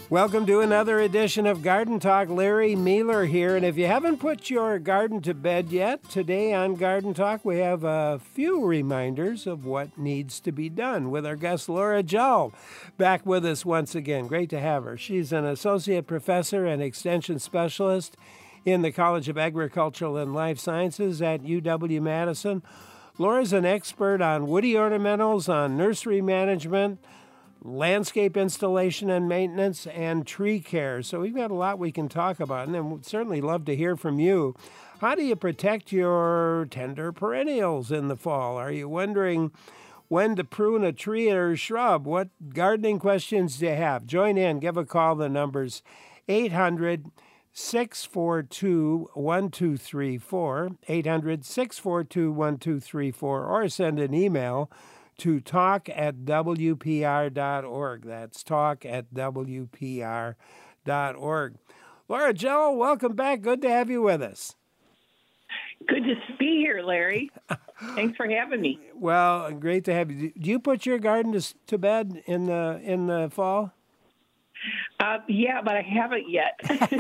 Welcome to another edition of Garden Talk. Larry Mealer here. And if you haven't put your garden to bed yet, today on Garden Talk we have a few reminders of what needs to be done with our guest Laura Jell back with us once again. Great to have her. She's an associate professor and extension specialist in the College of Agricultural and Life Sciences at UW-Madison. Laura's an expert on woody ornamentals, on nursery management, landscape installation and maintenance, and tree care. So we've got a lot we can talk about, and then we'd certainly love to hear from you. How do you protect your tender perennials in the fall? Are you wondering when to prune a tree or shrub? What gardening questions do you have? Join in. Give a call. The number's 800-642-1234, 800-642-1234, or send an email to talk@wpr.org. That's talk@wpr.org. Laura Jell, welcome back. Good to have you with us. Good to be here, Larry. Thanks for having me. Well, great to have you. Do you put your garden to bed in the fall? Yeah, but I haven't yet.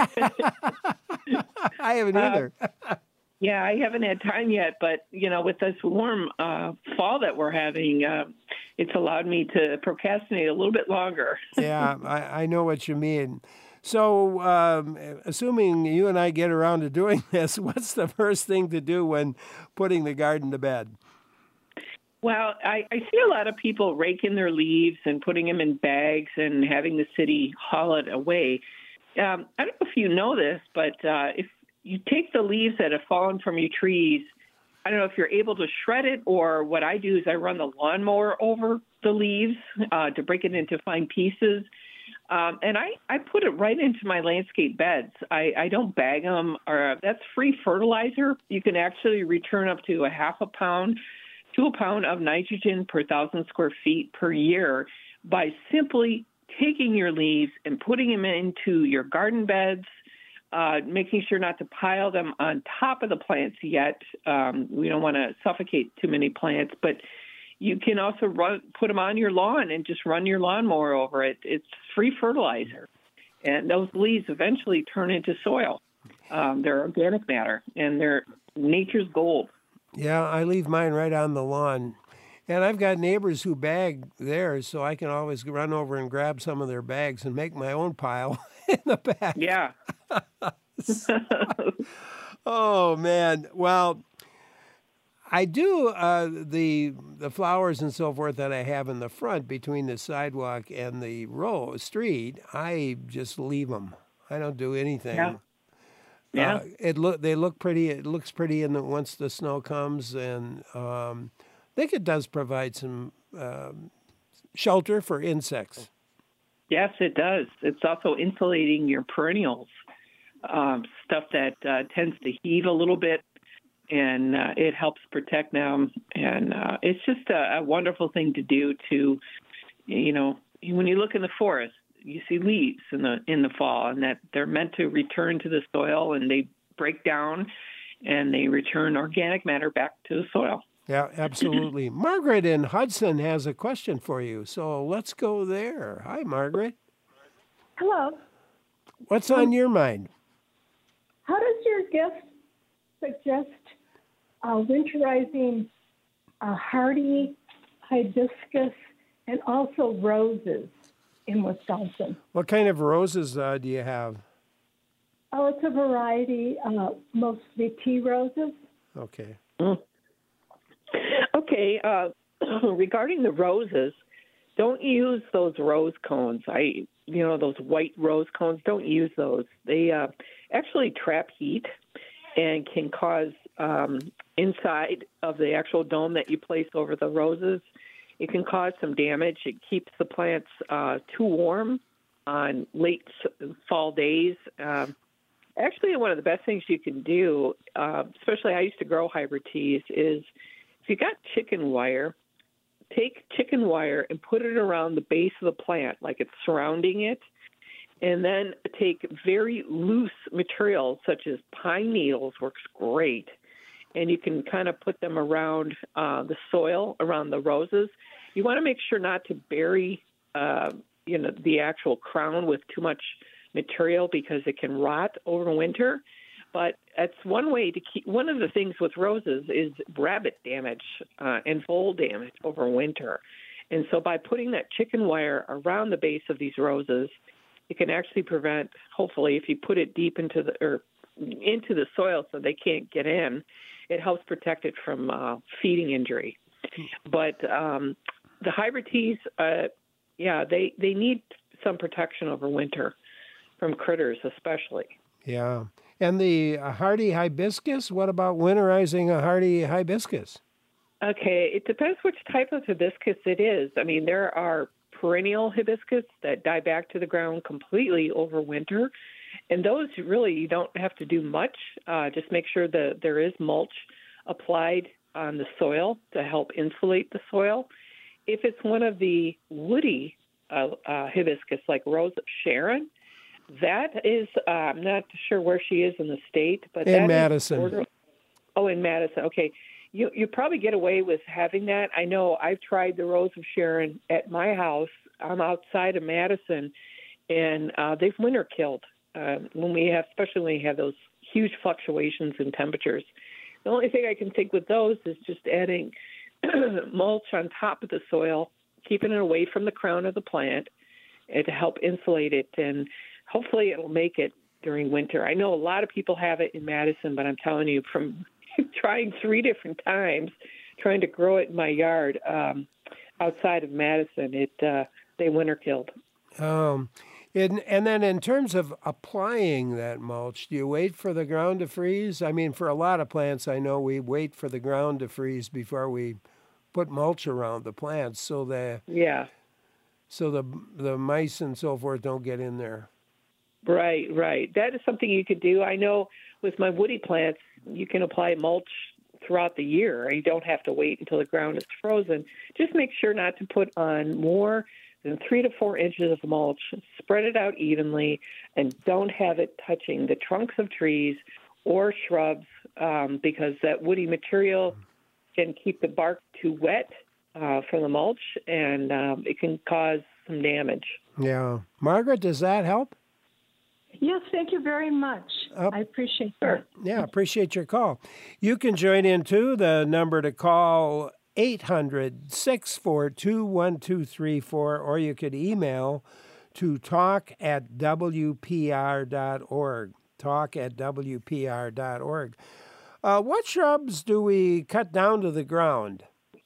I haven't either. Yeah, I haven't had time yet, but, with this warm fall that we're having, it's allowed me to procrastinate a little bit longer. Yeah, I know what you mean. So, assuming you and I get around to doing this, what's the first thing to do when putting the garden to bed? Well, I see a lot of people raking their leaves and putting them in bags and having the city haul it away. I don't know if you know this, but if you take the leaves that have fallen from your trees, I don't know if you're able to shred it, or what I do is I run the lawnmower over the leaves to break it into fine pieces. And I put it right into my landscape beds. I don't bag them, or that's free fertilizer. You can actually return up to a half a pound to a pound of nitrogen per 1,000 square feet per year by simply taking your leaves and putting them into your garden beds, making sure not to pile them on top of the plants yet. We don't want to suffocate too many plants, but you can also put them on your lawn and just run your lawnmower over it. It's free fertilizer. And those leaves eventually turn into soil. They're organic matter, and they're nature's gold. Yeah, I leave mine right on the lawn. And I've got neighbors who bag theirs, so I can always run over and grab some of their bags and make my own pile in the back. Yeah. Oh, man. Well, I do the flowers and so forth that I have in the front between the sidewalk and the street. I just leave them. I don't do anything. Yeah. Yeah. They look pretty. It looks pretty once the snow comes, and I think it does provide some shelter for insects. Yes, it does. It's also insulating your perennials, stuff that tends to heave a little bit, and it helps protect them. And it's just a wonderful thing to do to, when you look in the forest, you see leaves in the fall, and that they're meant to return to the soil, and they break down and they return organic matter back to the soil. Yeah, absolutely. Margaret in Hudson has a question for you, so let's go there. Hi, Margaret. Hello. What's on your mind? How does your guest suggest winterizing hardy hibiscus and also roses in Wisconsin? What kind of roses do you have? Oh, it's a variety, mostly tea roses. Okay. Okay. Regarding the roses, don't use those rose cones. Those white rose cones, don't use those. They actually trap heat and can cause inside of the actual dome that you place over the roses, it can cause some damage. It keeps the plants too warm on late fall days. Actually, one of the best things you can do, especially I used to grow hybrid teas, is if you got chicken wire, take chicken wire and put it around the base of the plant, like it's surrounding it, and then take very loose materials such as pine needles, works great, and you can kind of put them around the soil, around the roses. You want to make sure not to bury the actual crown with too much material because it can rot over winter. But that's one way to keep. One of the things with roses is rabbit damage and vole damage over winter. And so by putting that chicken wire around the base of these roses, it can actually prevent, hopefully, if you put it deep into the soil so they can't get in, it helps protect it from feeding injury. But the hybrid teas, they need some protection over winter from critters especially. Yeah. And the hardy hibiscus, what about winterizing a hardy hibiscus? Okay, it depends which type of hibiscus it is. I mean, there are perennial hibiscus that die back to the ground completely over winter. And those really, you don't have to do much. Just make sure that there is mulch applied on the soil to help insulate the soil. If it's one of the woody hibiscus, like Rose of Sharon, that is, I'm not sure where she is in the state, but in Madison. In Madison. Okay. You probably get away with having that. I know I've tried the Rose of Sharon at my house. I'm outside of Madison, and they've winter killed especially when we have those huge fluctuations in temperatures. The only thing I can think with those is just adding mulch on top of the soil, keeping it away from the crown of the plant, and to help insulate it. And hopefully it'll make it during winter. I know a lot of people have it in Madison, but I'm telling you, from trying 3 different times, trying to grow it in my yard outside of Madison, they winter killed. And then in terms of applying that mulch, do you wait for the ground to freeze? I mean, for a lot of plants, I know we wait for the ground to freeze before we put mulch around the plants so the mice and so forth don't get in there. Right. That is something you could do. I know with my woody plants, you can apply mulch throughout the year. You don't have to wait until the ground is frozen. Just make sure not to put on more than 3 to 4 inches of mulch. Spread it out evenly, and don't have it touching the trunks of trees or shrubs because that woody material can keep the bark too wet from the mulch, and it can cause some damage. Yeah. Margaret, does that help? Yes, thank you very much. I appreciate that. Yeah, appreciate your call. You can join in too. The number to call 800-642-1234, or you could email to talk@wpr.org. Talk@wpr.org. What shrubs do we cut down to the ground?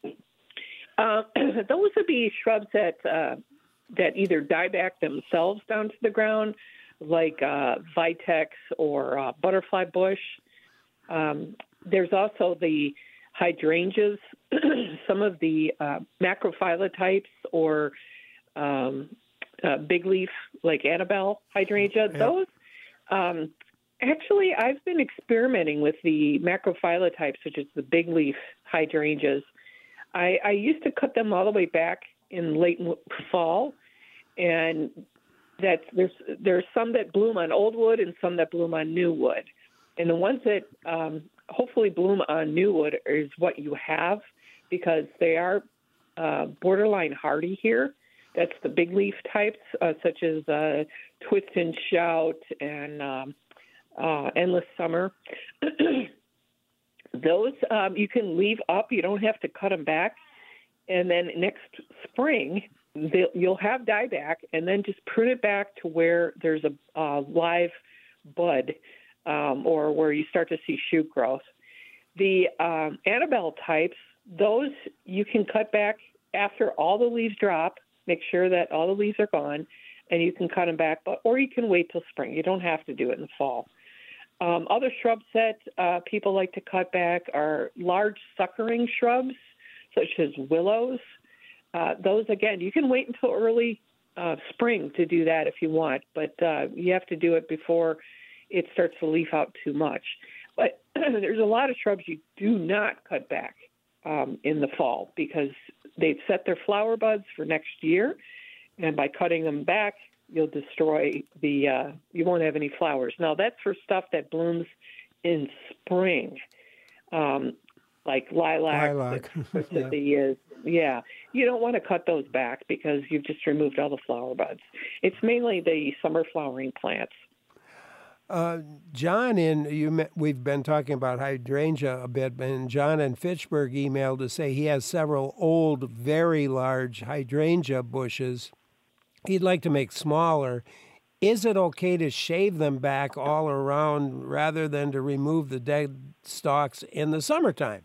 Those would be shrubs that either die back themselves down to the ground, like vitex or butterfly bush. There's also the hydrangeas, some of the macrophylla types, or big leaf, like Annabelle hydrangea. Yeah. Those, actually, I've been experimenting with the macrophylla types, which is the big leaf hydrangeas. I used to cut them all the way back in late fall, and there's some that bloom on old wood and some that bloom on new wood. And the ones that hopefully bloom on new wood is what you have, because they are borderline hardy here. That's the big leaf types, such as Twist and Shout and Endless Summer. Those you can leave up. You don't have to cut them back. And then next spring, you'll have dieback, and then just prune it back to where there's a live bud or where you start to see shoot growth. The Annabelle types, those you can cut back after all the leaves drop. Make sure that all the leaves are gone, and you can cut them back, or you can wait till spring. You don't have to do it in the fall. Other shrubs that people like to cut back are large suckering shrubs, such as willows. Those, again, you can wait until early spring to do that if you want, but you have to do it before it starts to leaf out too much. But there's a lot of shrubs you do not cut back in the fall because they've set their flower buds for next year, and by cutting them back, you'll destroy you won't have any flowers. Now, that's for stuff that blooms in spring. like lilacs Lilac. and Yeah. forsythias. Yeah, you don't want to cut those back because you've just removed all the flower buds. It's mainly the summer flowering plants. John, we've been talking about hydrangea a bit, and John in Fitchburg emailed to say he has several old, very large hydrangea bushes. He'd like to make smaller. Is it okay to shave them back all around rather than to remove the dead stalks in the summertime?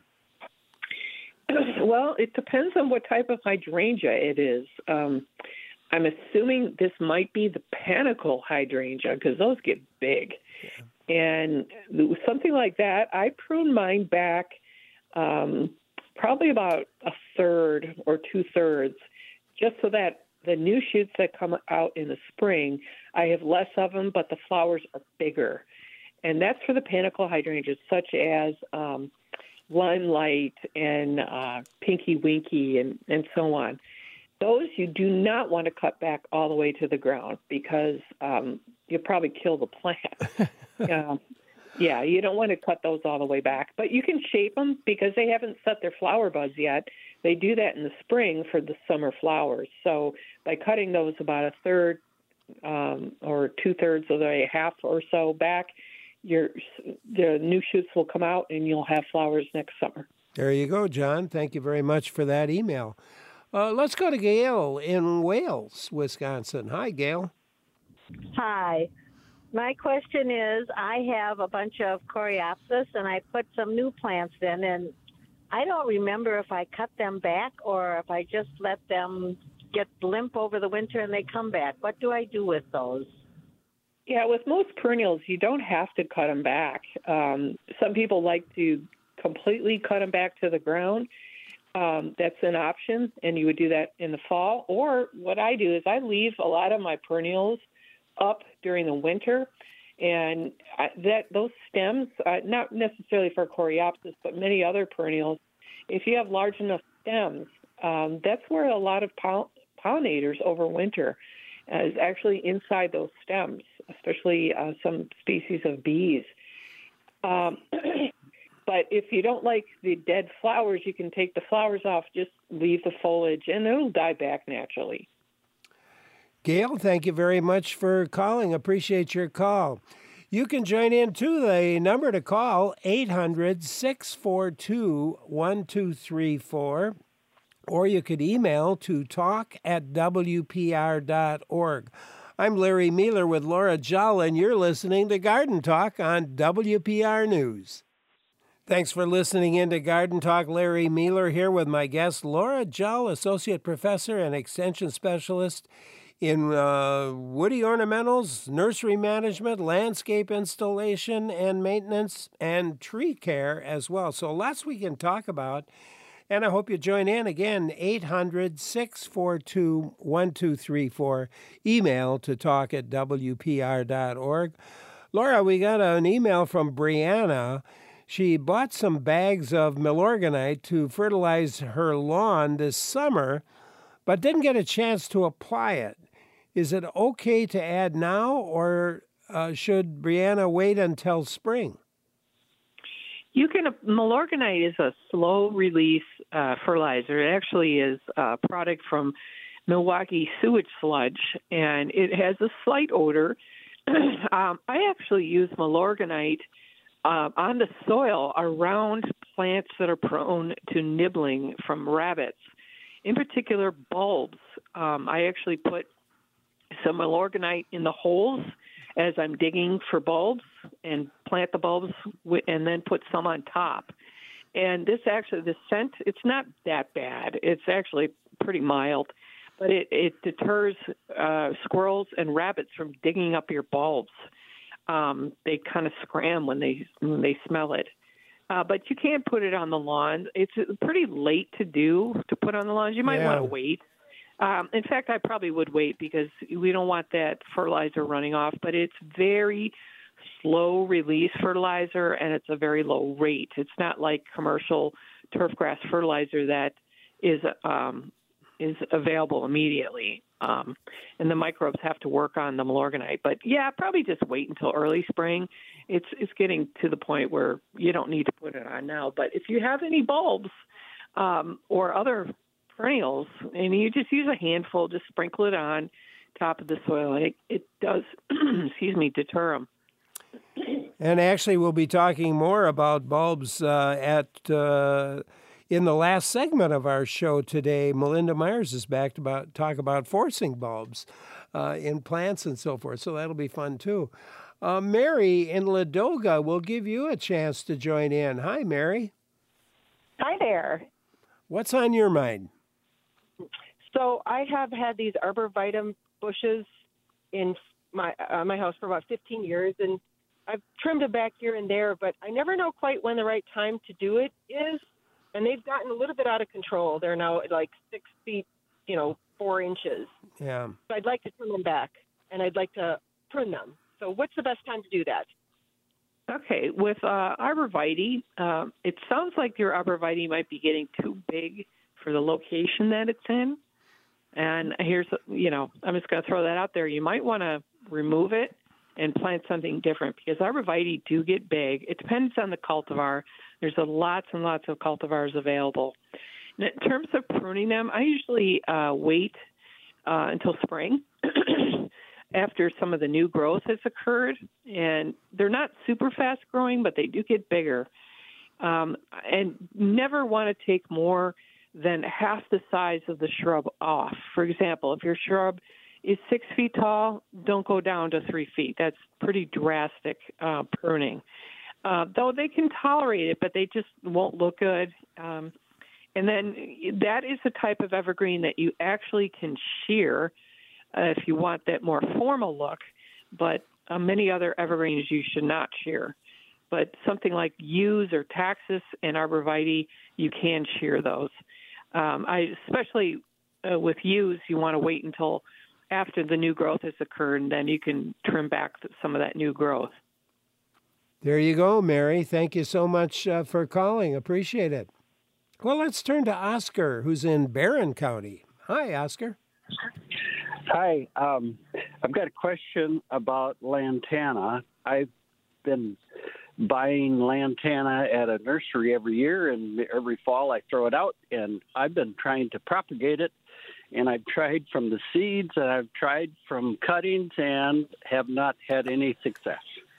Well, it depends on what type of hydrangea it is. I'm assuming this might be the panicle hydrangea because those get big. Yeah. And something like that, I prune mine back probably about a third or 2/3, just so that the new shoots that come out in the spring, I have less of them, but the flowers are bigger. And that's for the panicle hydrangeas, such as Limelight and Pinky Winky and so on. Those you do not want to cut back all the way to the ground because you'll probably kill the plant. Yeah, you don't want to cut those all the way back. But you can shape them because they haven't set their flower buds yet. They do that in the spring for the summer flowers. So by cutting those about a third or 2/3 of a half or so back, the new shoots will come out and you'll have flowers next summer. There you go, John. Thank you very much for that email. Let's go to Gail in Wales, Wisconsin. Hi, Gail. Hi. My question is, I have a bunch of coreopsis, and I put some new plants in, and I don't remember if I cut them back or if I just let them get limp over the winter and they come back. What do I do with those? Yeah, with most perennials, you don't have to cut them back. Some people like to completely cut them back to the ground. That's an option, and you would do that in the fall. Or what I do is I leave a lot of my perennials up during the winter, and those stems, not necessarily for coreopsis, but many other perennials, if you have large enough stems, that's where a lot of pollinators overwinter, is actually inside those stems, especially some species of bees. But if you don't like the dead flowers, you can take the flowers off, just leave the foliage, and it'll die back naturally. Gail, thank you very much for calling. Appreciate your call. You can join in, too. The number to call, 800-642-1234, or you could email to talk@wpr.org. I'm Larry Mealer with Laura Jall, and you're listening to Garden Talk on WPR News. Thanks for listening in to Garden Talk. Larry Mealer here with my guest, Laura Jall, Associate Professor and Extension Specialist in woody ornamentals, nursery management, landscape installation and maintenance, and tree care as well. So lots we can talk about, and I hope you join in. Again, 800-642-1234. Email to talk@wpr.org. Laura, we got an email from Brianna. She bought some bags of Milorganite to fertilize her lawn this summer, but didn't get a chance to apply it. Is it okay to add now, or should Brianna wait until spring? Milorganite is a slow-release fertilizer. It actually is a product from Milwaukee sewage sludge, and it has a slight odor. I actually use Milorganite on the soil around plants that are prone to nibbling from rabbits, in particular bulbs. I actually put some Milorganite in the holes as I'm digging for bulbs and plant the bulbs and then put some on top. And the scent, it's not that bad. It's actually pretty mild, but it deters squirrels and rabbits from digging up your bulbs. They kind of scram when they smell it. But you can't put it on the lawn. It's pretty late to put on the lawns. You might want to wait. In fact, I probably would wait because we don't want that fertilizer running off. But it's very slow release fertilizer, and it's a very low rate. It's not like commercial turfgrass fertilizer that is is available immediately. And the microbes have to work on the Milorganite. But yeah, probably just wait until early spring. It's getting to the point where you don't need to put it on now. But if you have any bulbs or other perennials, and you just use a handful, just sprinkle it on top of the soil. It does, deter them. And actually, we'll be talking more about bulbs in the last segment of our show today. Melinda Myers is back to talk about forcing bulbs in plants and so forth. So that'll be fun too. Mary in Ladoga will give you a chance to join in. Hi, Mary. Hi there. What's on your mind? So I have had these arborvitae bushes in my house for about 15 years, and I've trimmed them back here and there, but I never know quite when the right time to do it is. And they've gotten a little bit out of control. They're now at like 6 feet, 4 inches. Yeah. So I'd like to trim them back, and I'd like to prune them. So what's the best time to do that? Okay, with arborvitae, it sounds like your arborvitae might be getting too big for the location that it's in. And here's, I'm just going to throw that out there. You might want to remove it and plant something different because arborvitae do get big. It depends on the cultivar. There's lots and lots of cultivars available. And in terms of pruning them, I usually wait until spring after some of the new growth has occurred. And they're not super fast growing, but they do get bigger. And never want to take more than half the size of the shrub off. For example, if your shrub is 6 feet tall, don't go down to 3 feet. That's pretty drastic pruning. Though they can tolerate it, but they just won't look good. And then that is the type of evergreen that you actually can shear if you want that more formal look. But many other evergreens you should not shear. But something like yews or taxus and arborvitae, you can shear those. Especially with yews, you want to wait until after the new growth has occurred, and then you can trim back some of that new growth. There you go, Mary. Thank you so much for calling. Appreciate it. Well, let's turn to Oscar, who's in Barron County. Hi, Oscar. Hi. I've got a question about lantana. I've been buying lantana at a nursery every year, and every fall I throw it out, and I've been trying to propagate it. And I've tried from the seeds, and I've tried from cuttings, and have not had any success.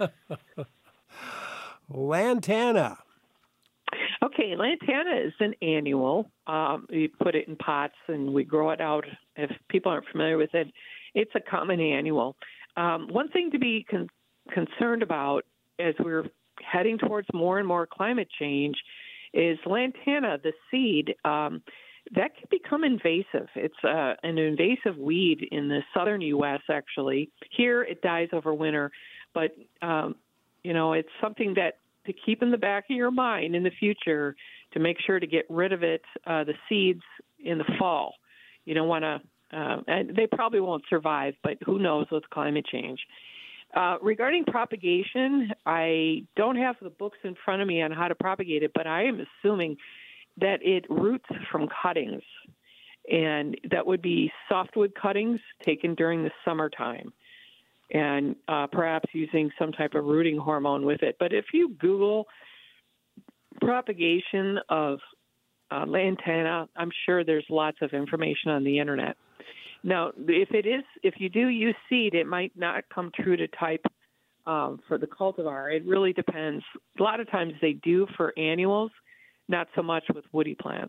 Lantana. Okay, lantana is an annual. We put it in pots, and we grow it out. If people aren't familiar with it, it's a common annual. One thing to be concerned about as we're heading towards more and more climate change is lantana, the seed, that can become invasive. It's an invasive weed in the southern U.S., actually. Here, it dies over winter. But, it's something that to keep in the back of your mind in the future to make sure to get rid of it, the seeds in the fall. You don't want to, and they probably won't survive, but who knows with climate change. Regarding propagation, I don't have the books in front of me on how to propagate it, but I am assuming that it roots from cuttings, and that would be softwood cuttings taken during the summertime, and perhaps using some type of rooting hormone with it. But if you Google propagation of lantana, I'm sure there's lots of information on the internet. Now, if you do use seed, it might not come true to type for the cultivar. It really depends. A lot of times they do for annuals, not so much with woody plants.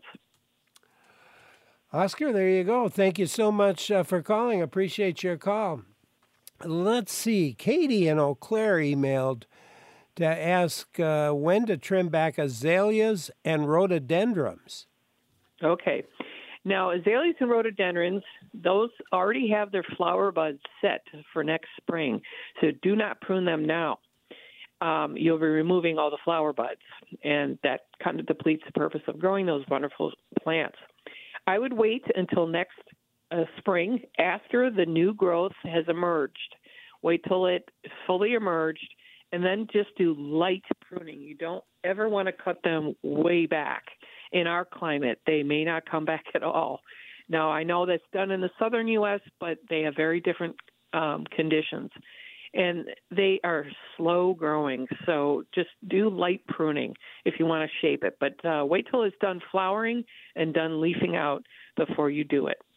Oscar, there you go. Thank you so much for calling. Appreciate your call. Let's see. Katie in Eau Claire emailed to ask when to trim back azaleas and rhododendrons. Okay. Now, azaleas and rhododendrons, those already have their flower buds set for next spring, so do not prune them now. You'll be removing all the flower buds, and that kind of depletes the purpose of growing those wonderful plants. I would wait until next spring after the new growth has emerged. Wait till it fully emerged, and then just do light pruning. You don't ever want to cut them way back. In our climate, they may not come back at all. Now, I know that's done in the southern U.S., but they have very different conditions. And they are slow growing, so just do light pruning if you want to shape it. But wait till it's done flowering and done leafing out before you do it.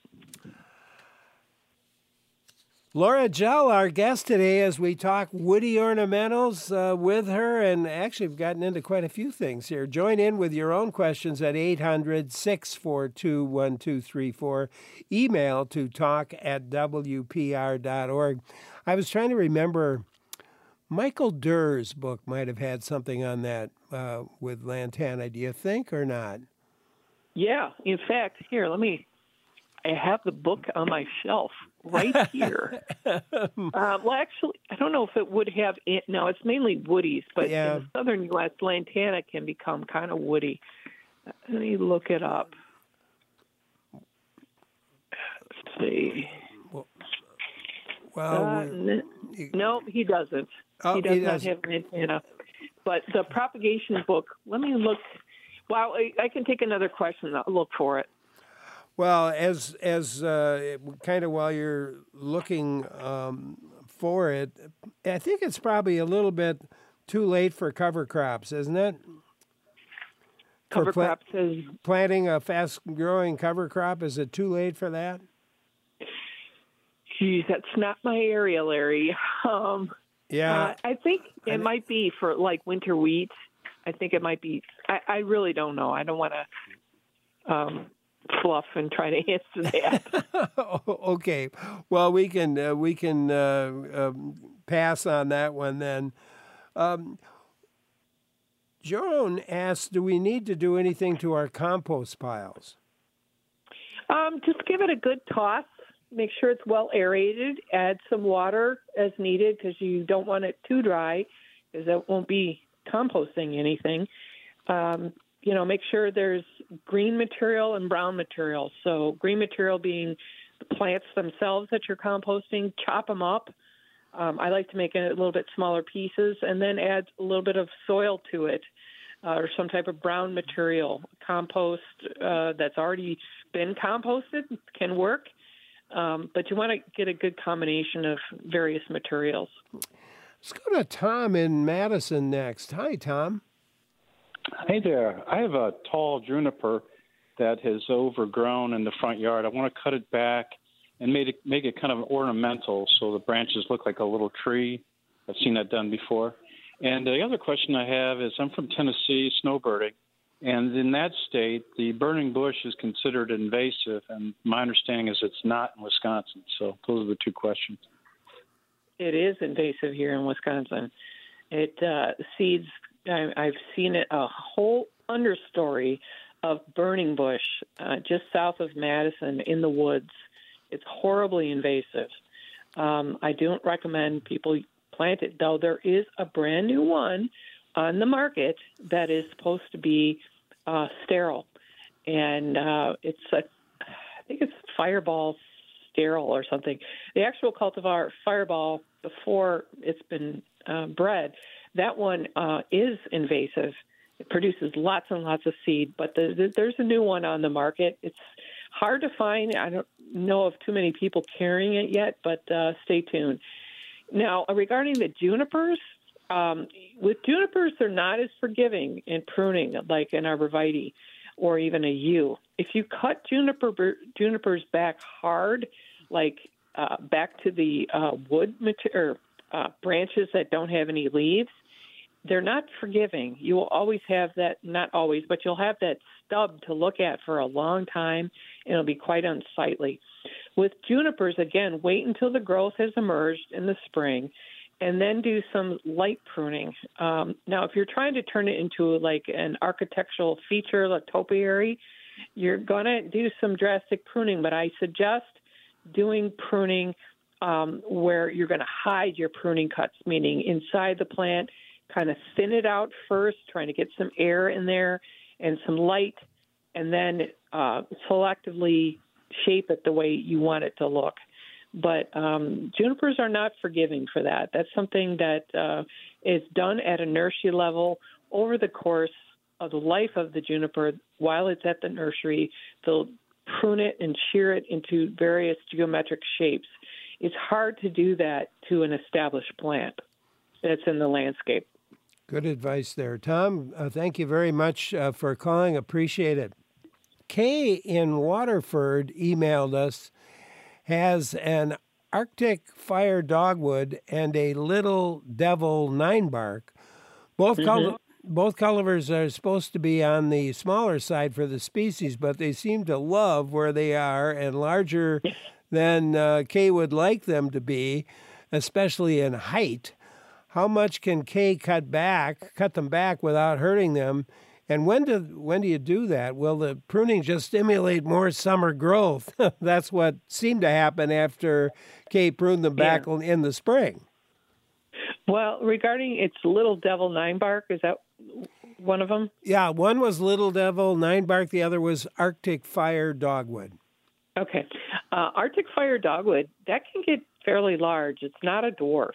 Laura Gell, our guest today, as we talk woody ornamentals with her, and actually we've gotten into quite a few things here. Join in with your own questions at 800-642-1234. Email to talk@wpr.org. I was trying to remember, Michael Durr's book might have had something on that with lantana. Do you think or not? Yeah. In fact, here, I have the book on my shelf right here. Well, actually, I don't know if it would have it. No, it's mainly woodies, but in the southern U.S., lantana can become kind of woody. Let me look it up. Let's see. Well, no, he doesn't. He does not have lantana. But the propagation book, let me look. Well, I can take another question. I'll look for it. Well, as kind of while you're looking for it, I think it's probably a little bit too late for cover crops, isn't it? Cover crops is planting a fast-growing cover crop. Is it too late for that? Geez, that's not my area, Larry. Yeah, I think it might be for like winter wheat. I think it might be. I really don't know. I don't want to fluff and try to answer that. Okay, well we can pass on that one then. Joan asks, do we need to do anything to our compost piles? Just give it a good toss. Make sure it's well aerated. Add some water as needed because you don't want it too dry because that won't be composting anything. Make sure there's green material and brown material. So green material being the plants themselves that you're composting, chop them up. I like to make it a little bit smaller pieces and then add a little bit of soil to it or some type of brown material. Compost that's already been composted can work, but you want to get a good combination of various materials. Let's go to Tom in Madison next. Hi, Tom. Hey there. I have a tall juniper that has overgrown in the front yard. I want to cut it back and make it kind of ornamental so the branches look like a little tree. I've seen that done before. And the other question I have is I'm from Tennessee, snowbirding, and in that state, the burning bush is considered invasive, and my understanding is it's not in Wisconsin. So those are the two questions. It is invasive here in Wisconsin. It seeds. I've seen it, a whole understory of burning bush just south of Madison in the woods. It's horribly invasive. I don't recommend people plant it, though there is a brand new one on the market that is supposed to be sterile. And I think it's Fireball Sterile or something. The actual cultivar Fireball, before it's been bred, that one is invasive. It produces lots and lots of seed, but there's a new one on the market. It's hard to find. I don't know of too many people carrying it yet, but stay tuned. Now, regarding the junipers, with junipers, they're not as forgiving in pruning like an arborvitae or even a yew. If you cut junipers back hard, like back to the wood material, branches that don't have any leaves, they're not forgiving. You will always have that, not always, but you'll have that stub to look at for a long time, and it'll be quite unsightly. With junipers, again, wait until the growth has emerged in the spring, and then do some light pruning. Now, if you're trying to turn it into like an architectural feature, like topiary, you're going to do some drastic pruning, but I suggest doing pruning where you're going to hide your pruning cuts, meaning inside the plant, kind of thin it out first, trying to get some air in there and some light, and then selectively shape it the way you want it to look. But junipers are not forgiving for that. That's something that is done at a nursery level over the course of the life of the juniper. While it's at the nursery, they'll prune it and shear it into various geometric shapes. It's hard to do that to an established plant that's in the landscape. Good advice there. Tom, thank you very much for calling. Appreciate it. Kay in Waterford emailed us, has an Arctic fire dogwood and a little devil 9-bark. Both cultivars are supposed to be on the smaller side for the species, but they seem to love where they are and larger than Kay would like them to be, especially in height. How much can Kay cut them back without hurting them? And when do you do that? Will the pruning just stimulate more summer growth? That's what seemed to happen after Kay pruned them back in the spring. Well, regarding its little devil 9-bark, is that one of them? Yeah, one was little devil 9-bark. The other was Arctic fire dogwood. Okay. Arctic fire dogwood, that can get fairly large. It's not a dwarf.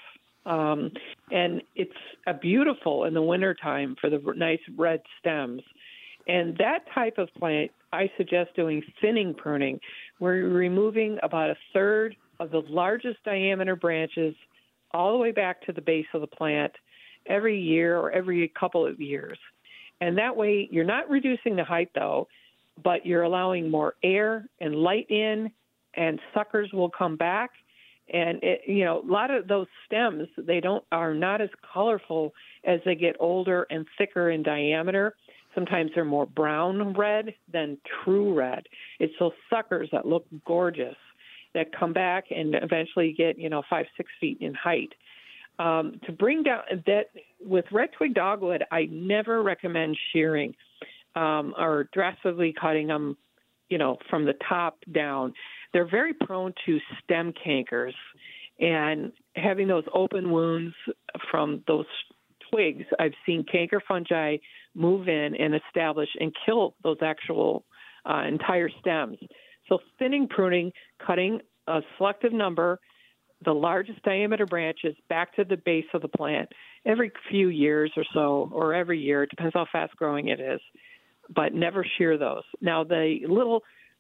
And it's beautiful in the wintertime for the nice red stems. And that type of plant, I suggest doing thinning pruning, where you're removing about a third of the largest diameter branches all the way back to the base of the plant every year or every couple of years. And that way you're not reducing the height, though, but you're allowing more air and light in, and suckers will come back. And a lot of those stems, are not as colorful as they get older and thicker in diameter. Sometimes they're more brown red than true red. It's those suckers that look gorgeous that come back and eventually get 5-6 feet in height. To bring down that with red twig dogwood, I never recommend shearing or drastically cutting them, from the top down. They're very prone to stem cankers, and having those open wounds from those twigs, I've seen canker fungi move in and establish and kill those actual entire stems. So thinning pruning, cutting a selective number, the largest diameter branches back to the base of the plant every few years or so, or every year. It depends how fast growing it is, but never shear those. Now the little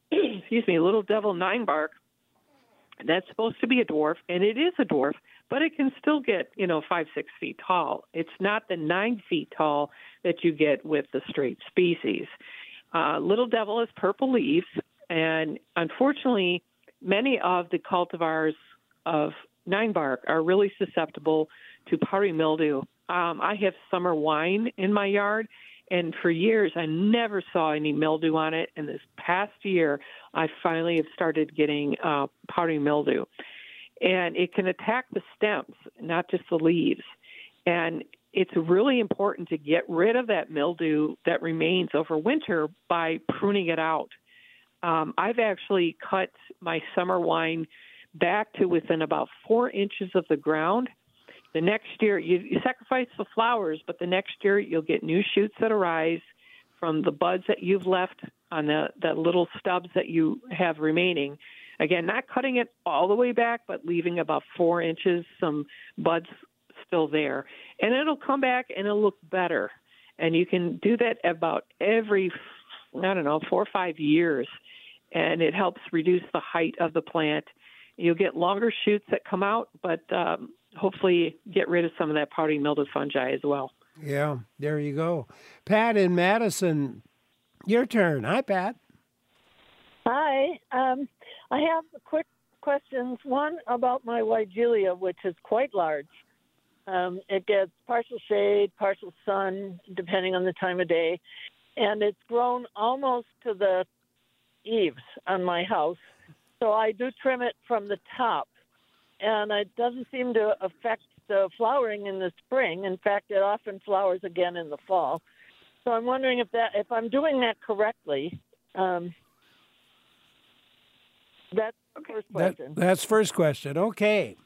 devil 9-bark, that's supposed to be a dwarf, and it is a dwarf, but it can still get 5-6 feet tall. It's not the 9 feet tall that you get with the straight species. Little devil has purple leaves, and unfortunately, many of the cultivars of 9-bark are really susceptible to powdery mildew. I have summer wine in my yard, and for years, I never saw any mildew on it. And this past year, I finally have started getting powdery mildew. And it can attack the stems, not just the leaves. And it's really important to get rid of that mildew that remains over winter by pruning it out. I've actually cut my summer wine back to within about 4 inches of the ground. The next year, you sacrifice the flowers, but the next year you'll get new shoots that arise from the buds that you've left on the little stubs that you have remaining. Again, not cutting it all the way back, but leaving about 4 inches, some buds still there. And it'll come back and it'll look better. And you can do that about every, 4 or 5 years. And it helps reduce the height of the plant. You'll get longer shoots that come out, but hopefully get rid of some of that powdery mildew fungi as well. Yeah, there you go. Pat in Madison, your turn. Hi, Pat. Hi. I have quick questions. One about my Weigelia, which is quite large. It gets partial shade, partial sun, depending on the time of day. And it's grown almost to the eaves on my house. So I do trim it from the top. And it doesn't seem to affect the flowering in the spring. In fact, it often flowers again in the fall. So I'm wondering if I'm doing that correctly. That's the first question. That's first question. Okay.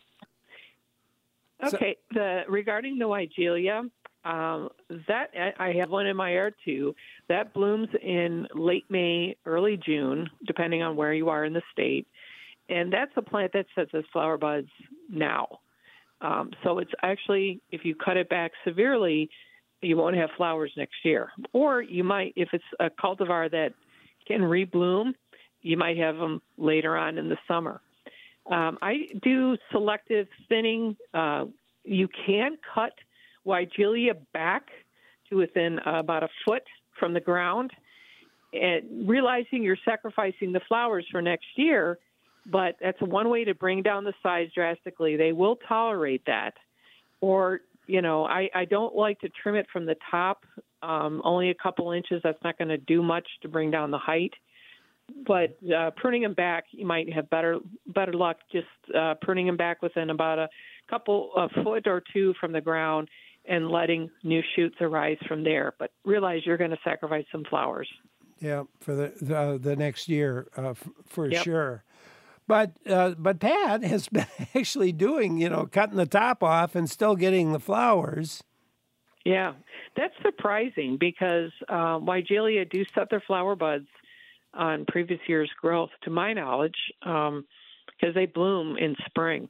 Okay. Regarding the Weigelia, that I have one in my yard too. That blooms in late May, early June, depending on where you are in the state. And that's a plant that sets its flower buds now. So it's actually, if you cut it back severely, you won't have flowers next year. Or you might, if it's a cultivar that can rebloom, you might have them later on in the summer. I do selective thinning. You can cut Weigelia back to within about a foot from the ground, and realizing you're sacrificing the flowers for next year, but that's one way to bring down the size drastically. They will tolerate that. Or, I don't like to trim it from the top, only a couple inches. That's not going to do much to bring down the height. But pruning them back, you might have better luck just pruning them back within about a foot or two from the ground and letting new shoots arise from there. But realize you're going to sacrifice some flowers. Yeah, for the next year, for Yep. sure. But Pat has been actually doing, cutting the top off and still getting the flowers. Yeah, that's surprising because Weigelia do set their flower buds on previous year's growth, to my knowledge, because they bloom in spring.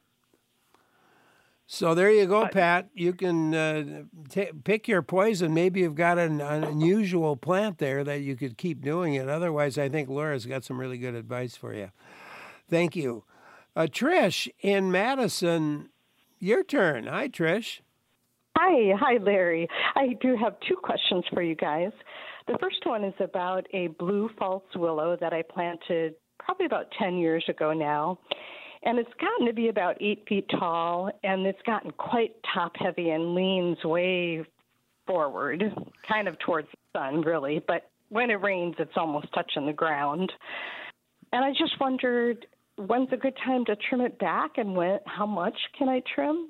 So there you go, Pat. You can pick your poison. Maybe you've got an unusual plant there that you could keep doing it. Otherwise, I think Laura's got some really good advice for you. Thank you. Trish in Madison, your turn. Hi, Trish. Hi, Larry. I do have two questions for you guys. The first one is about a blue false willow that I planted probably about 10 years ago now. And it's gotten to be about 8 feet tall, and it's gotten quite top-heavy and leans way forward, kind of towards the sun, really. But when it rains, it's almost touching the ground. And I just wondered, when's a good time to trim it back, and how much can I trim?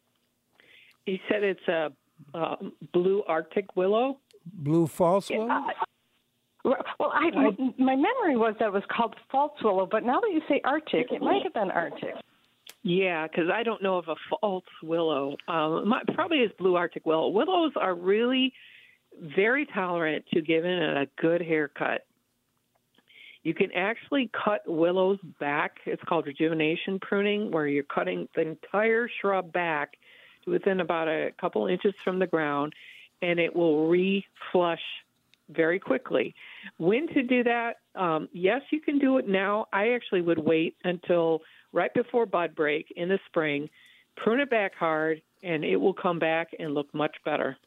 You said it's a blue Arctic willow? Blue false willow? Well, my memory was that it was called false willow, but now that you say Arctic, it might have been Arctic. Yeah, because I don't know of a false willow. Probably is blue Arctic willow. Willows are really very tolerant to giving it a good haircut. You can actually cut willows back. It's called rejuvenation pruning, where you're cutting the entire shrub back to within about a couple inches from the ground, and it will reflush very quickly. When to do that? Yes, you can do it now. I actually would wait until right before bud break in the spring, prune it back hard, and it will come back and look much better.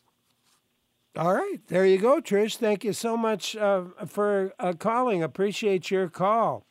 All right. There you go, Trish. Thank you so much for calling. Appreciate your call.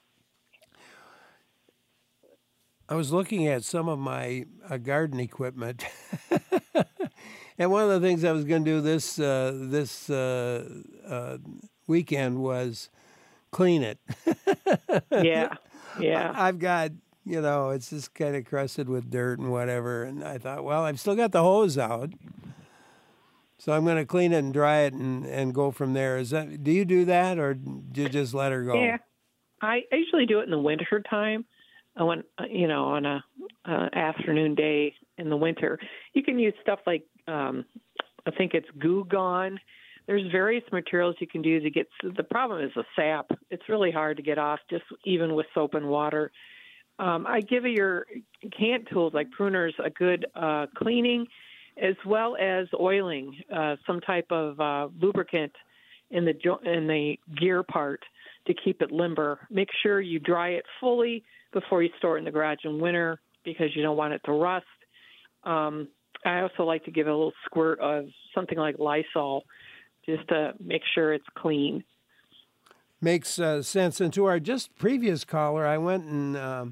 I was looking at some of my garden equipment. And one of the things I was going to do this weekend was clean it. Yeah. I've got, it's just kind of crusted with dirt and whatever. And I thought, well, I've still got the hose out. So I'm going to clean it and dry it and go from there. Do you do that, or do you just let her go? Yeah. I usually do it in the winter time. On a afternoon day in the winter. You can use stuff like, I think it's Goo Gone. There's various materials you can do to get, the problem is the sap. It's really hard to get off, just even with soap and water. I give your hand tools like pruners a good cleaning, as well as oiling, some type of lubricant in the gear part to keep it limber. Make sure you dry it fully before you store it in the garage in winter, because you don't want it to rust. I also like to give it a little squirt of something like Lysol just to make sure it's clean. Makes sense. And to our just previous caller, I went and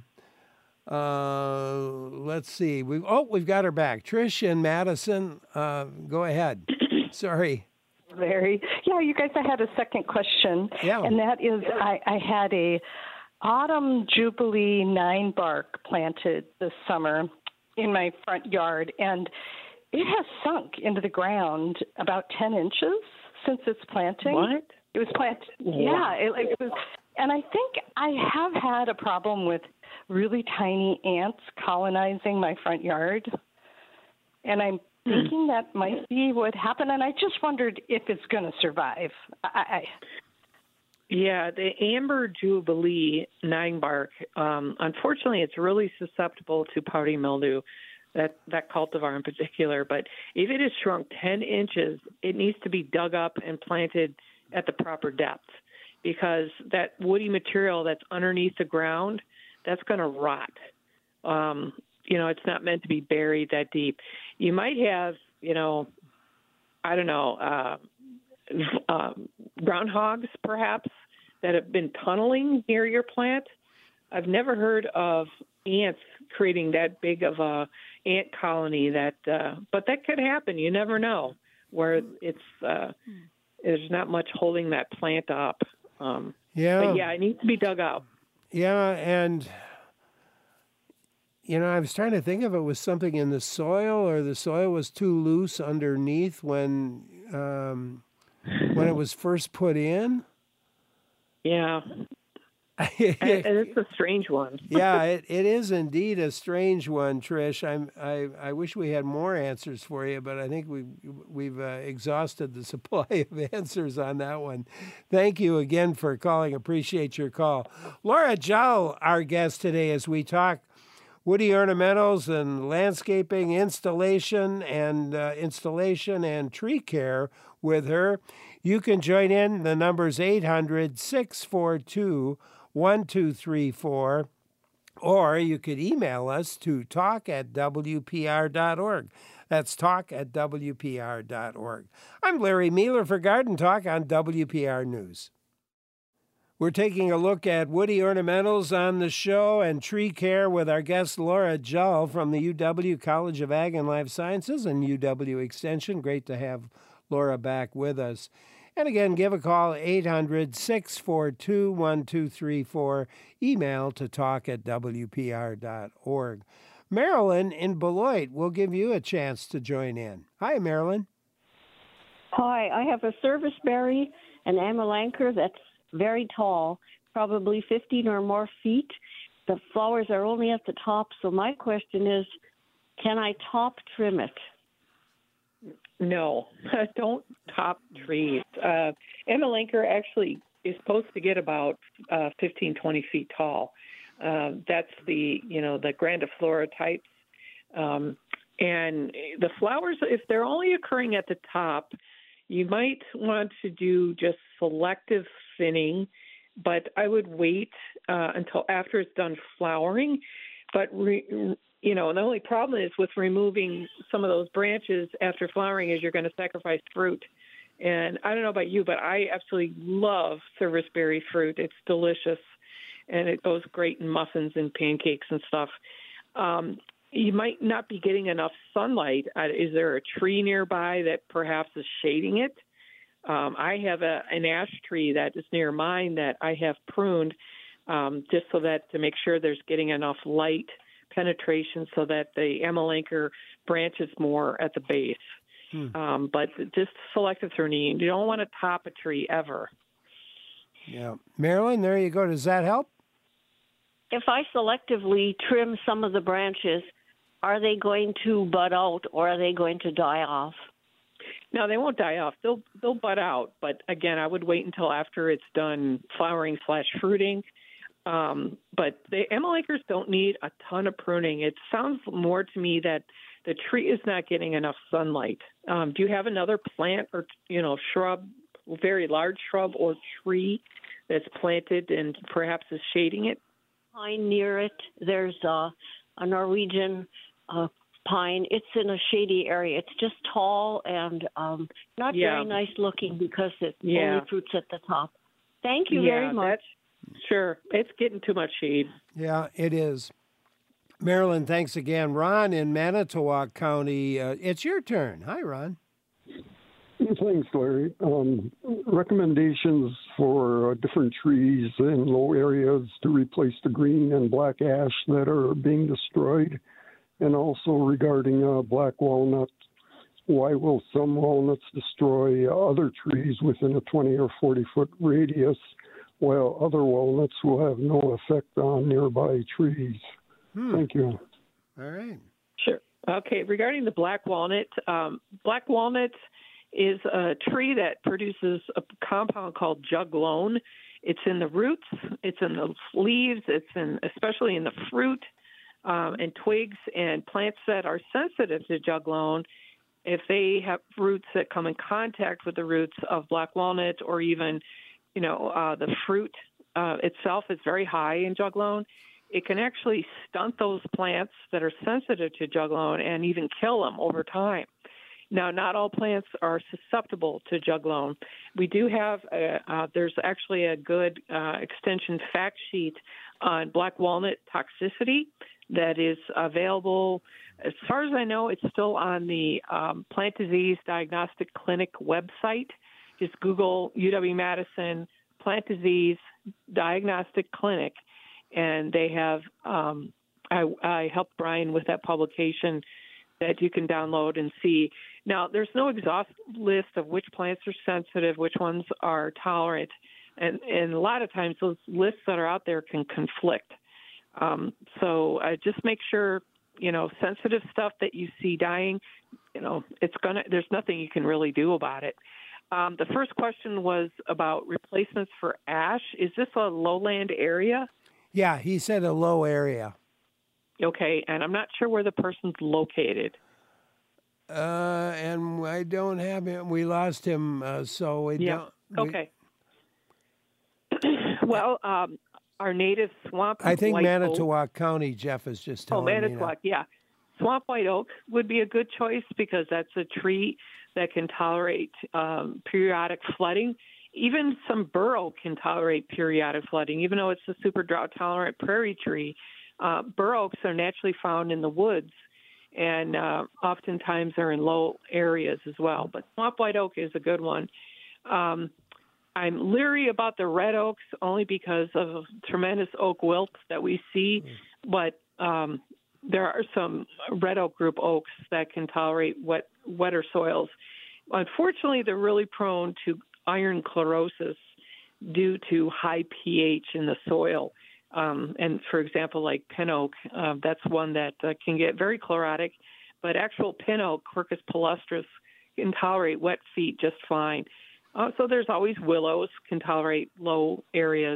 let's see. We've got her back. Trish and Madison, go ahead. Sorry. Larry. Yeah, you guys, I had a second question. Yeah. And that is, I had a Autumn Jubilee 9-bark planted this summer in my front yard, and it has sunk into the ground about 10 inches since its planting. What? It was planted. Yeah, it was. And I think I have had a problem with really tiny ants colonizing my front yard, and I'm thinking that might be what happened, and I just wondered if it's going to survive. Yeah, the Amber Jubilee 9-bark, unfortunately, it's really susceptible to powdery mildew, that cultivar in particular. But if it is shrunk 10 inches, it needs to be dug up and planted at the proper depth. because that woody material that's underneath the ground, that's going to rot. It's not meant to be buried that deep. You might have, I don't know, groundhogs perhaps that have been tunneling near your plant. I've never heard of ants creating that big of a ant colony but that could happen. You never know, where there's not much holding that plant up. But it needs to be dug out. Yeah, and I was trying to think if it was something in the soil, or the soil was too loose underneath when it was first put in. Yeah. And it's a strange one. Yeah, it is indeed a strange one, Trish. I wish we had more answers for you, but I think we've exhausted the supply of answers on that one. Thank you again for calling. Appreciate your call. Laura Jowell, our guest today, as we talk woody ornamentals and landscaping installation and tree care with her. You can join in. The number's 800-642-1234, or you could email us to talk@wpr.org. That's talk@wpr.org. I'm Larry Mealer for Garden Talk on WPR News. We're taking a look at woody ornamentals on the show and tree care with our guest Laura Jowell from the UW College of Ag and Life Sciences and UW Extension. Great to have Laura back with us. And again, give a call, 800-642-1234. Email to talk@wpr.org. Marilyn in Beloit will give you a chance to join in. Hi, Marilyn. Hi, I have a serviceberry, an amelanchier that's very tall, probably 15 or more feet. The flowers are only at the top, so my question is, can I top trim it? No, don't top trees. Amelanchier actually is supposed to get about 15, 20 feet tall. That's the grandiflora types. And the flowers, if they're only occurring at the top, you might want to do just selective thinning, but I would wait until after it's done flowering. But the only problem is with removing some of those branches after flowering is you're going to sacrifice fruit. And I don't know about you, but I absolutely love serviceberry fruit. It's delicious, and it goes great in muffins and pancakes and stuff. You might not be getting enough sunlight. Is there a tree nearby that perhaps is shading it? I have an ash tree that is near mine that I have pruned just so that to make sure there's getting enough light penetration so that the amelanchier branches more at the base. But just selective pruning. You don't want to top a tree ever. Yeah. Marilyn, there you go. Does that help? If I selectively trim some of the branches, are they going to bud out or are they going to die off? No, they won't die off. They'll bud out. But again, I would wait until after it's done flowering/fruiting. But the amelanchiers don't need a ton of pruning. It sounds more to me that the tree is not getting enough sunlight. Do you have another plant or shrub, very large shrub or tree that's planted and perhaps is shading it? Pine near it. There's a Norwegian pine. It's in a shady area. It's just tall and not very nice looking because it only fruits at the top. Thank you very much. Sure. It's getting too much shade. Yeah, it is. Marilyn, thanks again. Ron in Manitowoc County, it's your turn. Hi, Ron. Thanks, Larry. Recommendations for different trees in low areas to replace the green and black ash that are being destroyed, and also regarding black walnut. Why will some walnuts destroy other trees within a 20 or 40-foot radius, while other walnuts will have no effect on nearby trees? Thank you. All right. Sure. Okay. Regarding the black walnut is a tree that produces a compound called juglone. It's in the roots, it's in the leaves, especially in the fruit and twigs, and plants that are sensitive to juglone. If they have roots that come in contact with the roots of black walnut or even the fruit itself is very high in juglone, it can actually stunt those plants that are sensitive to juglone and even kill them over time. Now, not all plants are susceptible to juglone. We do have, there's actually a good extension fact sheet on black walnut toxicity that is available. As far as I know, it's still on the Plant Disease Diagnostic Clinic website. Just Google UW-Madison Plant Disease Diagnostic Clinic, and they have, I helped Brian with that publication that you can download and see. Now, there's no exhaustive list of which plants are sensitive, which ones are tolerant, and a lot of times those lists that are out there can conflict. So just make sure, sensitive stuff that you see dying, there's nothing you can really do about it. The first question was about replacements for ash. Is this a lowland area? Yeah, he said a low area. Okay, and I'm not sure where the person's located. And I don't have him. We lost him, so we don't. Okay. Well, our native swamp. I think white Manitowoc oak. County, Jeff is just telling me. Manitowoc, yeah. Swamp white oak would be a good choice because that's a tree that can tolerate periodic flooding. Even some bur oak can tolerate periodic flooding, even though it's a super drought-tolerant prairie tree. Bur oaks are naturally found in the woods, and oftentimes are in low areas as well. But swamp white oak is a good one. I'm leery about the red oaks only because of tremendous oak wilt that we see, but there are some red oak group oaks that can tolerate wetter soils. Unfortunately, they're really prone to iron chlorosis due to high pH in the soil. And for example, like pin oak, that's one that can get very chlorotic, but actual pin oak, Quercus palustris, can tolerate wet feet just fine. So there's always willows, can tolerate low areas,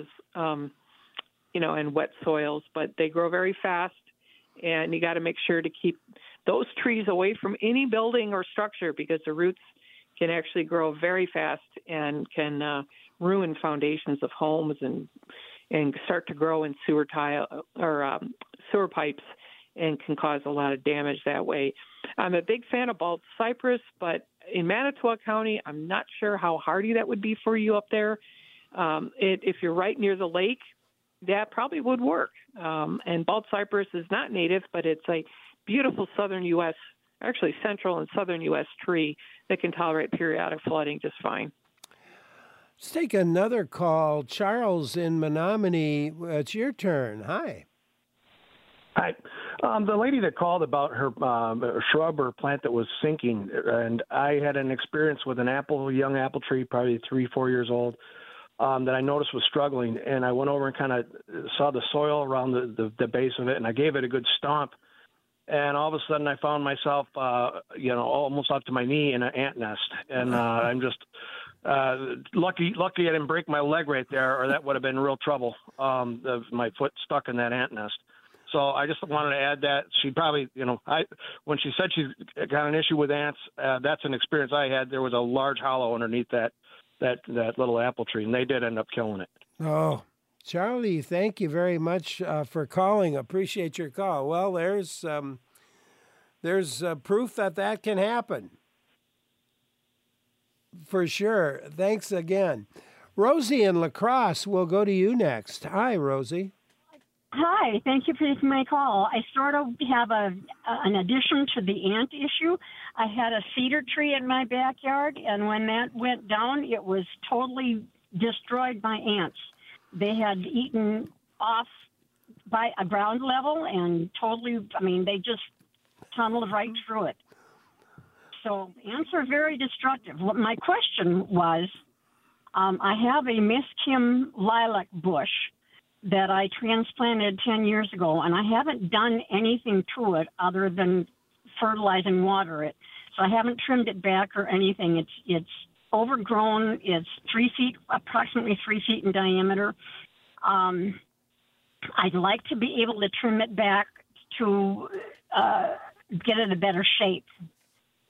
and wet soils, but they grow very fast, and you got to make sure to keep those trees away from any building or structure because the roots can actually grow very fast and can ruin foundations of homes and start to grow in sewer tile or sewer pipes and can cause a lot of damage that way. I'm a big fan of bald cypress, but in Manitowoc County, I'm not sure how hardy that would be for you up there. If you're right near the lake, that probably would work. And bald cypress is not native, but it's a beautiful southern U.S., actually central and southern U.S. tree that can tolerate periodic flooding just fine. Let's take another call. Charles in Menominee, it's your turn. Hi. Hi. The lady that called about her shrub or plant that was sinking, and I had an experience with an young apple tree, probably 3-4 years old, that I noticed was struggling, and I went over and kind of saw the soil around the base of it, and I gave it a good stomp, and all of a sudden I found myself, almost up to my knee in an ant nest, and I'm just lucky I didn't break my leg right there, or that would have been real trouble. My foot stuck in that ant nest. So I just wanted to add that she probably, when she said she's got an issue with ants, that's an experience I had. There was a large hollow underneath that little apple tree, and they did end up killing it. Oh, Charlie, thank you very much for calling. Appreciate your call. Well, there's proof that can happen. For sure. Thanks again. Rosie in La Crosse, we'll go to you next. Hi, Rosie. Hi, thank you for taking my call. I sort of have an addition to the ant issue. I had a cedar tree in my backyard, and when that went down, it was totally destroyed by ants. They had eaten off by a ground level and they just tunneled right through it. So ants are very destructive. My question was, I have a Miss Kim lilac bush that I transplanted 10 years ago, and I haven't done anything to it other than fertilize and water it. So I haven't trimmed it back or anything. It's overgrown. It's approximately 3 feet in diameter. I'd like to be able to trim it back to get it in a better shape.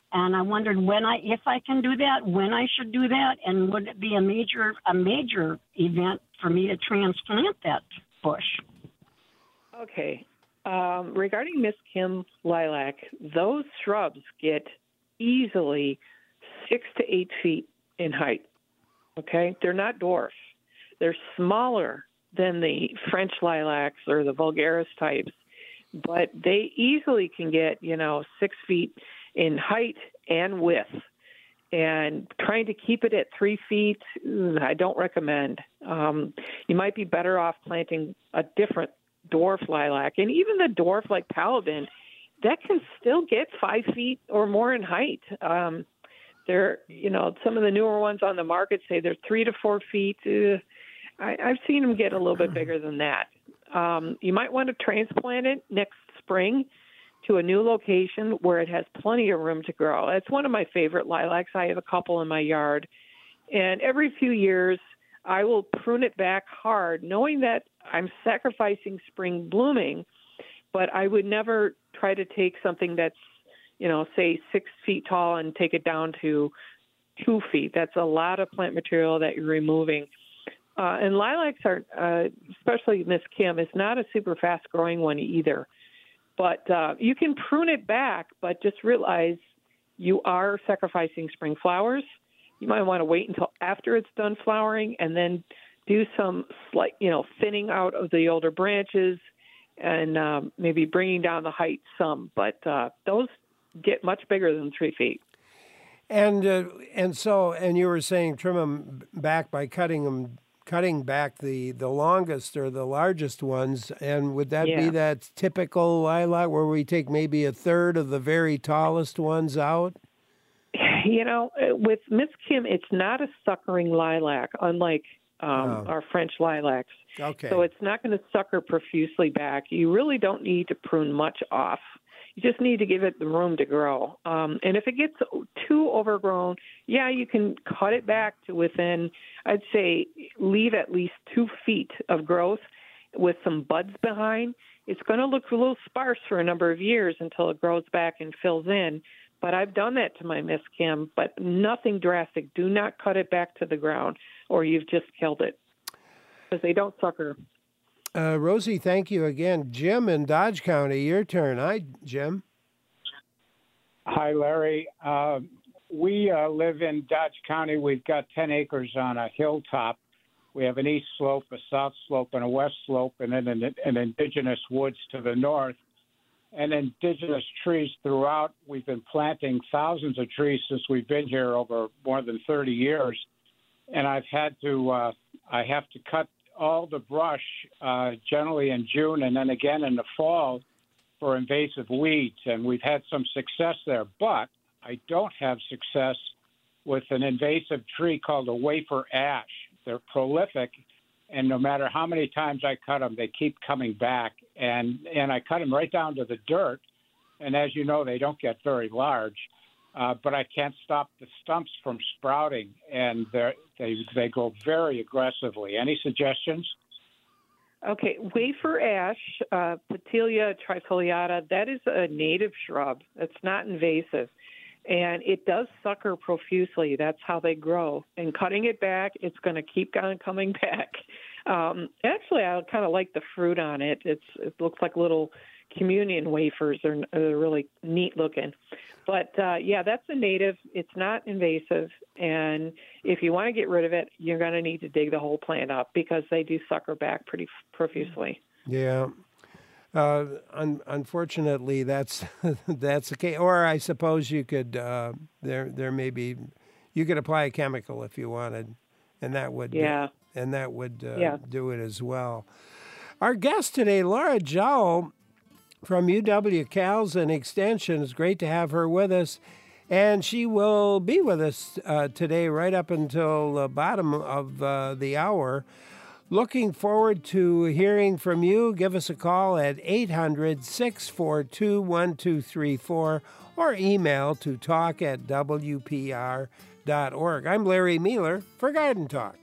And I wondered if I can do that, when I should do that, and would it be a major event for me to transplant that bush? Okay. Regarding Miss Kim lilac, those shrubs get easily 6 to 8 feet in height. Okay? They're not dwarfs. They're smaller than the French lilacs or the vulgaris types, but they easily can get, 6 feet in height and width. And trying to keep it at 3 feet, I don't recommend. You might be better off planting a different dwarf lilac. And even the dwarf like Paladin, that can still get 5 feet or more in height. They're, some of the newer ones on the market say they're 3 to 4 feet. I've seen them get a little bit bigger than that. You might want to transplant it next spring to a new location where it has plenty of room to grow. It's one of my favorite lilacs. I have a couple in my yard. And every few years, I will prune it back hard, knowing that I'm sacrificing spring blooming, but I would never try to take something that's, say 6 feet tall and take it down to 2 feet. That's a lot of plant material that you're removing. And lilacs are, especially Miss Kim, is not a super fast-growing one either. But you can prune it back, but just realize you are sacrificing spring flowers. You might want to wait until after it's done flowering and then do some slight, thinning out of the older branches and maybe bringing down the height some. But those get much bigger than 3 feet. And you were saying trim them back by cutting back the longest or the largest ones, and would that be that typical lilac where we take maybe a third of the very tallest ones out? With Miss Kim, it's not a suckering lilac, unlike our French lilacs. Okay. So it's not going to sucker profusely back. You really don't need to prune much off. You just need to give it the room to grow. And if it gets too overgrown, you can cut it back to within, I'd say, leave at least 2 feet of growth with some buds behind. It's going to look a little sparse for a number of years until it grows back and fills in. But I've done that to my Miss Kim, but nothing drastic. Do not cut it back to the ground or you've just killed it because they don't sucker. Rosie, thank you again. Jim in Dodge County, your turn. Hi, Jim. Hi, Larry. We live in Dodge County. We've got 10 acres on a hilltop. We have an east slope, a south slope, and a west slope, and then an indigenous woods to the north. And indigenous trees throughout. We've been planting thousands of trees since we've been here over more than 30 years. And I have to cut all the brush generally in June and then again in the fall for invasive weeds. And we've had some success there. But I don't have success with an invasive tree called a wafer ash. They're prolific. And no matter how many times I cut them, they keep coming back. And I cut them right down to the dirt. And as you know, they don't get very large. But I can't stop the stumps from sprouting. And they grow very aggressively. Any suggestions? Okay, wafer ash, Petilia trifoliata, that is a native shrub. It's not invasive. And it does sucker profusely. That's how they grow. And cutting it back, it's going to keep on coming back. Actually, I kind of like the fruit on it. It looks like little communion wafers. They're really neat looking. But, that's a native. It's not invasive. And if you want to get rid of it, you're going to need to dig the whole plant up because they do sucker back pretty profusely. Yeah. Unfortunately, that's the case. Or I suppose you could there may be you could apply a chemical if you wanted, and that would do it as well. Our guest today, Laura Jowl from UW-Cals and Extension. It's great to have her with us, and she will be with us today right up until the bottom of the hour. Looking forward to hearing from you. Give us a call at 800-642-1234 or email to talk@wpr.org. I'm Larry Mealer for Garden Talk.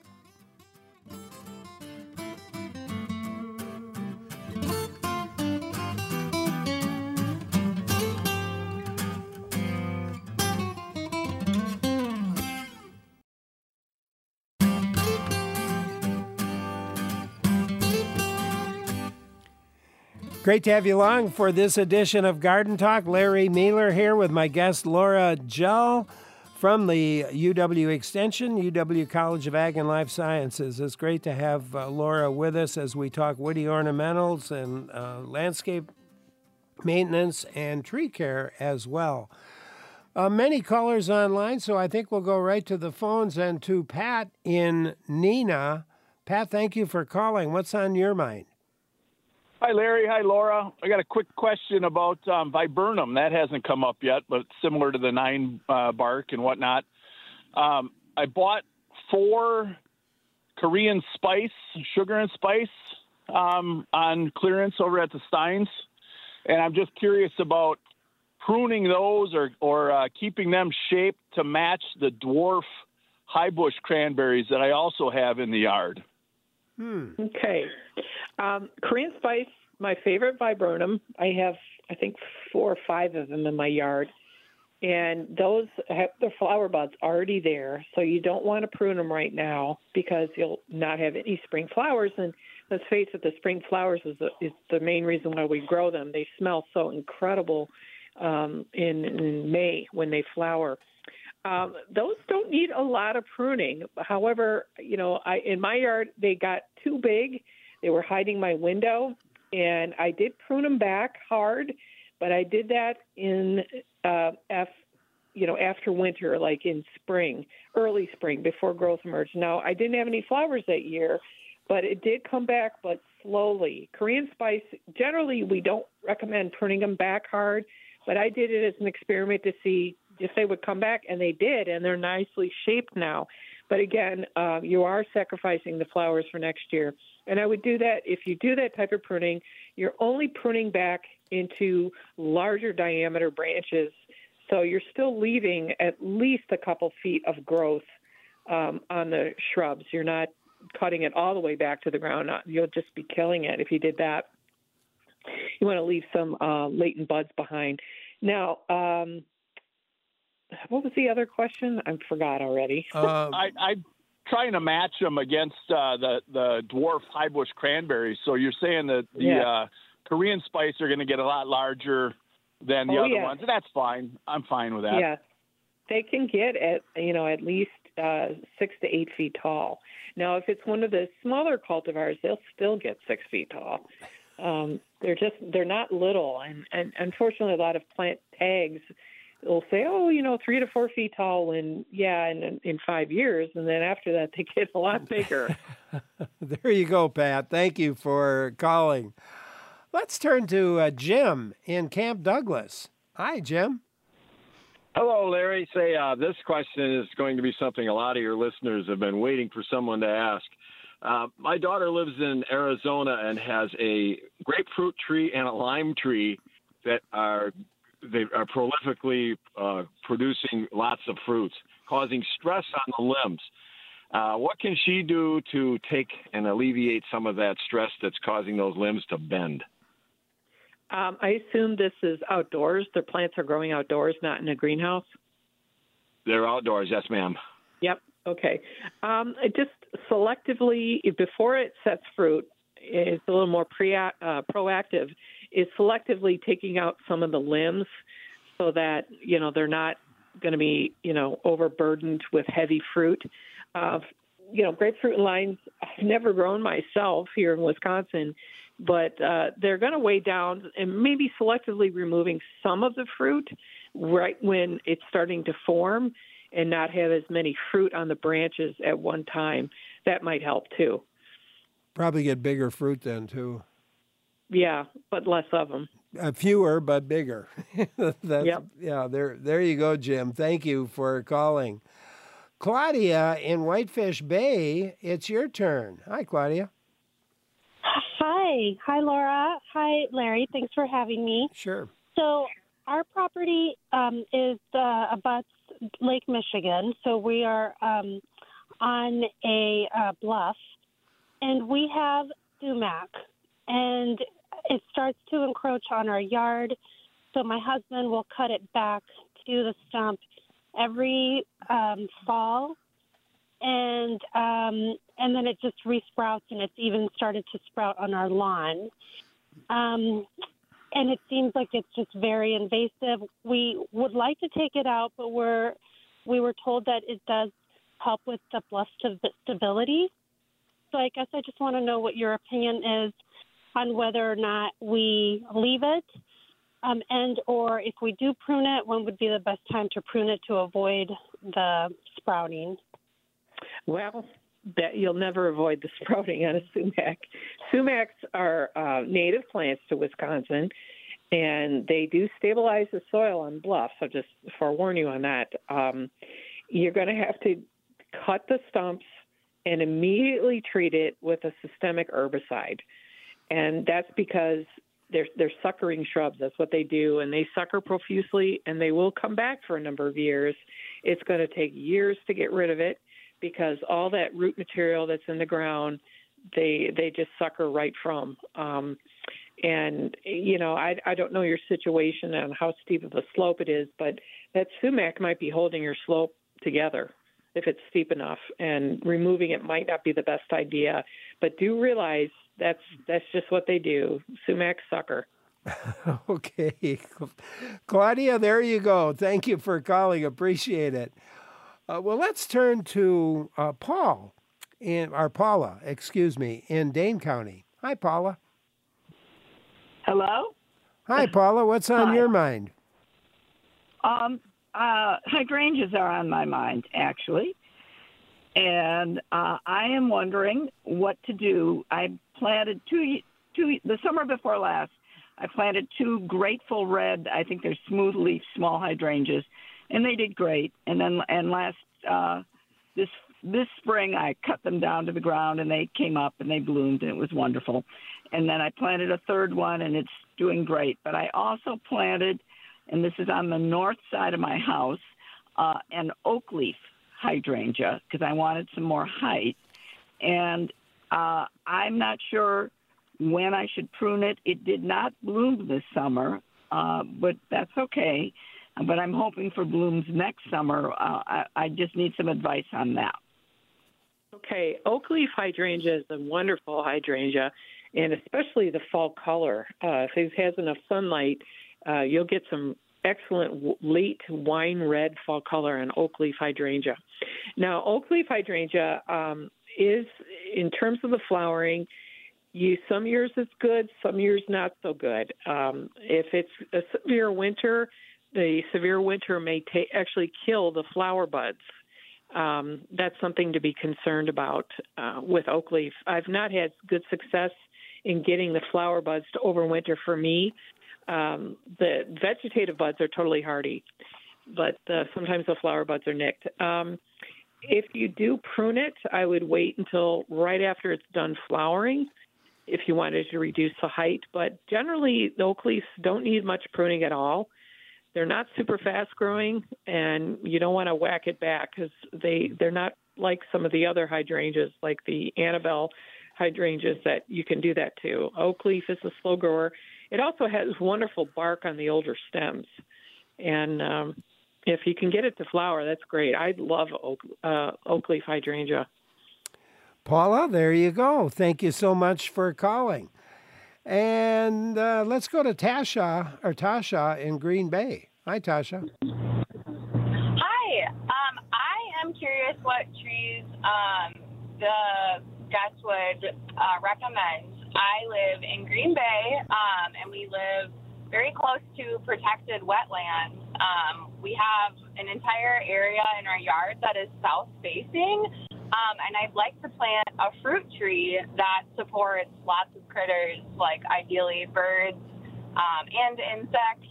Great to have you along for this edition of Garden Talk. Larry Meiler here with my guest Laura Jull from the UW Extension, UW College of Ag and Life Sciences. It's great to have Laura with us as we talk woody ornamentals and landscape maintenance and tree care as well. Many callers online, so I think we'll go right to the phones and to Pat in Neenah. Pat, thank you for calling. What's on your mind? Hi, Larry. Hi, Laura. I got a quick question about viburnum. That hasn't come up yet, but it's similar to the 9 bark and whatnot. I bought 4 Korean spice, sugar and spice, on clearance over at the Steins. And I'm just curious about pruning those or keeping them shaped to match the dwarf high bush cranberries that I also have in the yard. Okay. Korean spice, my favorite viburnum. I have, I think, 4 or 5 of them in my yard. And those have the flower buds already there. So you don't want to prune them right now because you'll not have any spring flowers. And let's face it, the spring flowers is the main reason why we grow them. They smell so incredible in May when they flower. Those don't need a lot of pruning. However, in my yard, they got too big. They were hiding my window, and I did prune them back hard, but I did that in after winter, like in spring, early spring, before growth emerged. Now, I didn't have any flowers that year, but it did come back, but slowly. Korean spice, generally, we don't recommend pruning them back hard, but I did it as an experiment to see if they would come back, and they did, and they're nicely shaped now. But again, you are sacrificing the flowers for next year. And I would do that, if you do that type of pruning, you're only pruning back into larger diameter branches. So you're still leaving at least a couple feet of growth on the shrubs. You're not cutting it all the way back to the ground. You'll just be killing it if you did that. You want to leave some latent buds behind. Now, what was the other question? I forgot already. I'm trying to match them against the dwarf high bush cranberries. So you're saying that the Korean spice are going to get a lot larger than the other ones, and that's fine. I'm fine with that. Yeah, they can get at least 6 to 8 feet tall. Now, if it's one of the smaller cultivars, they'll still get 6 feet tall. They're not little, and unfortunately, a lot of plant tags will say, 3 to 4 feet tall in 5 years, and then after that they get a lot bigger. There you go, Pat. Thank you for calling. Let's turn to Jim in Camp Douglas. Hi, Jim. Hello, Larry. This question is going to be something a lot of your listeners have been waiting for someone to ask. My daughter lives in Arizona and has a grapefruit tree and a lime tree that are prolifically producing lots of fruits, causing stress on the limbs. What can she do to take and alleviate some of that stress that's causing those limbs to bend? I assume this is outdoors. Their plants are growing outdoors, not in a greenhouse? They're outdoors, yes, ma'am. Yep. Okay. Just selectively, before it sets fruit, it's a little more proactive, is selectively taking out some of the limbs so that, they're not going to be, overburdened with heavy fruit. Grapefruit and limes, I've never grown myself here in Wisconsin, but they're going to weigh down, and maybe selectively removing some of the fruit right when it's starting to form and not have as many fruit on the branches at one time. That might help too. Probably get bigger fruit then too. Yeah, but less of them. Fewer, but bigger. Yep. Yeah, there you go, Jim. Thank you for calling. Claudia in Whitefish Bay, it's your turn. Hi, Claudia. Hi, Laura. Hi, Larry. Thanks for having me. Sure. So our property is abuts Lake Michigan. So we are on a bluff, and we have sumac, and it starts to encroach on our yard. So my husband will cut it back to the stump every fall, and then it just resprouts, and it's even started to sprout on our lawn. And it seems like it's just very invasive. We would like to take it out, but we were told that it does help with the bluff stability. So I guess I just want to know what your opinion is on whether or not we leave it, and or if we do prune it, when would be the best time to prune it to avoid the sprouting? Well, that you'll never avoid the sprouting on a sumac. Sumacs are native plants to Wisconsin, and they do stabilize the soil on bluffs. So just forewarn you on that. You're going to have to cut the stumps and immediately treat it with a systemic herbicide. And that's because they're suckering shrubs. That's what they do, and they sucker profusely, and they will come back for a number of years. It's going to take years to get rid of it, because all that root material that's in the ground, they just sucker right from. And, you know, I don't know your situation and how steep of a slope it is, but that sumac might be holding your slope together if it's steep enough, and removing it might not be the best idea. But do realize that's just what they do. Sumac sucker. Okay. Claudia, there you go. Thank you for calling. Appreciate it. Well, let's turn to Paula, in Dane County. Hi, Paula. Hello? Hi, Paula. What's on your mind? Hydrangeas are on my mind, actually. And I am wondering what to do. I planted the summer before last, I planted 2 Grateful Red, I think they're smooth leaf small hydrangeas, and they did great. And then this spring I cut them down to the ground, and they came up and they bloomed, and it was wonderful. And then I planted a 3rd one, and it's doing great. But I also planted, and this is on the north side of my house, an oak leaf hydrangea because I wanted some more height. And I'm not sure when I should prune it. It did not bloom this summer, but that's okay. But I'm hoping for blooms next summer. I just need some advice on that. Okay, oak leaf hydrangea is a wonderful hydrangea, and especially the fall color. If it has enough sunlight, you'll get some excellent late wine red fall color in oak leaf hydrangea. Now, oak leaf hydrangea is, in terms of the flowering, some years it's good, some years not so good. If it's a severe winter, the severe winter may actually kill the flower buds. That's something to be concerned about with oak leaf. I've not had good success in getting the flower buds to overwinter for me. The vegetative buds are totally hardy, but sometimes the flower buds are nicked. If you do prune it, I would wait until right after it's done flowering if you wanted to reduce the height. But generally, the oak leaves don't need much pruning at all. They're not super fast growing, and you don't want to whack it back because they're not like some of the other hydrangeas, like the Annabelle hydrangeas, that you can do that too. Oak leaf is a slow grower. It also has wonderful bark on the older stems. And if you can get it to flower, that's great. I love oak leaf hydrangea. Paula, there you go. Thank you so much for calling. And let's go to Tasha in Green Bay. Hi, Tasha. Hi. I am curious what trees the guests would recommend. I live in Green Bay, and we live very close to protected wetlands. We have an entire area in our yard that is south-facing, and I'd like to plant a fruit tree that supports lots of critters, like ideally birds and insects.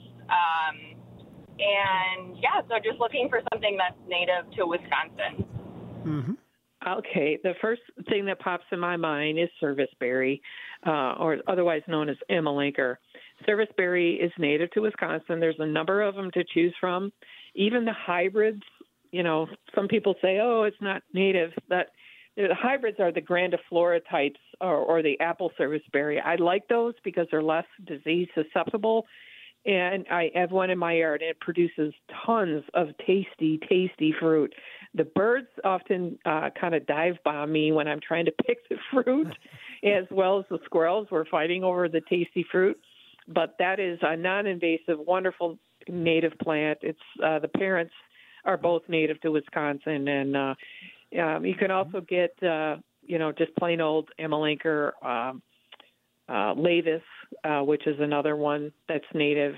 So just looking for something that's native to Wisconsin. Mm-hmm. Okay, the first thing that pops in my mind is serviceberry, or otherwise known as Amelanker. Serviceberry is native to Wisconsin. There's a number of them to choose from. Even the hybrids, some people say, oh, it's not native. The hybrids are the grandiflora types or the apple serviceberry. I like those because they're less disease susceptible. And I have one in my yard, and it produces tons of tasty, tasty fruit. The birds often kind of dive bomb me when I'm trying to pick the fruit, as well as the squirrels were fighting over the tasty fruit. But that is a non-invasive, wonderful native plant. It's the parents are both native to Wisconsin, and you can also get just plain old Amelanker laevis, which is another one that's native.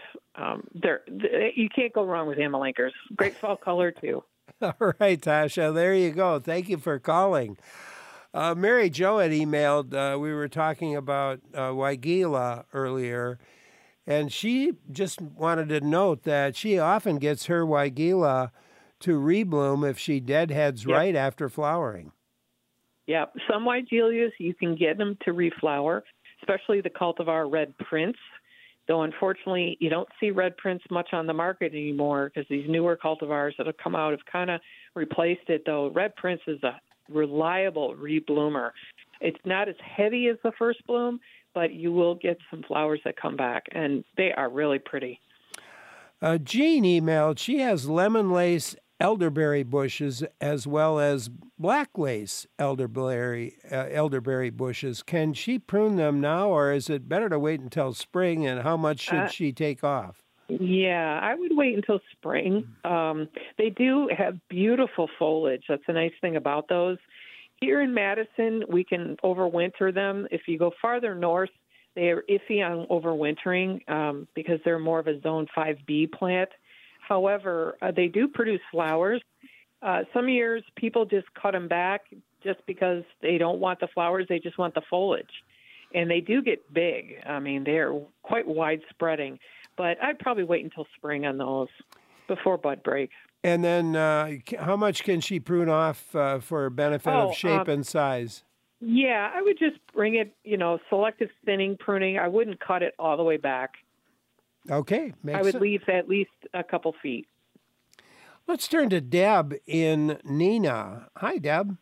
You can't go wrong with Amelankers. Great fall color too. All right, Tasha, there you go. Thank you for calling. Mary Jo had emailed, we were talking about Weigela earlier, and she just wanted to note that she often gets her Weigela to rebloom if she deadheads right after flowering. Yeah, some Weigelias, you can get them to reflower, especially the cultivar Red Prince, though unfortunately you don't see Red Prince much on the market anymore because these newer cultivars that have come out have kind of replaced it, though Red Prince is a reliable rebloomer. It's not as heavy as the first bloom, but you will get some flowers that come back, and they are really pretty. Jean emailed, she has lemon lace elderberry bushes as well as black lace elderberry bushes. Can she prune them now, or is it better to wait until spring, and how much should she take off? Yeah, I would wait until spring. They do have beautiful foliage. That's the nice thing about those. Here in Madison, we can overwinter them. If you go farther north, they are iffy on overwintering because they're more of a Zone 5B plant. However, they do produce flowers. Some years, people just cut them back just because they don't want the flowers. They just want the foliage. And they do get big. I mean, they're quite widespreading. But I'd probably wait until spring on those before bud break. And then how much can she prune off for benefit of shape and size? Yeah, I would just bring it, selective thinning, pruning. I wouldn't cut it all the way back. Okay. I would leave at least a couple feet. Let's turn to Deb in Neenah. Hi, Deb.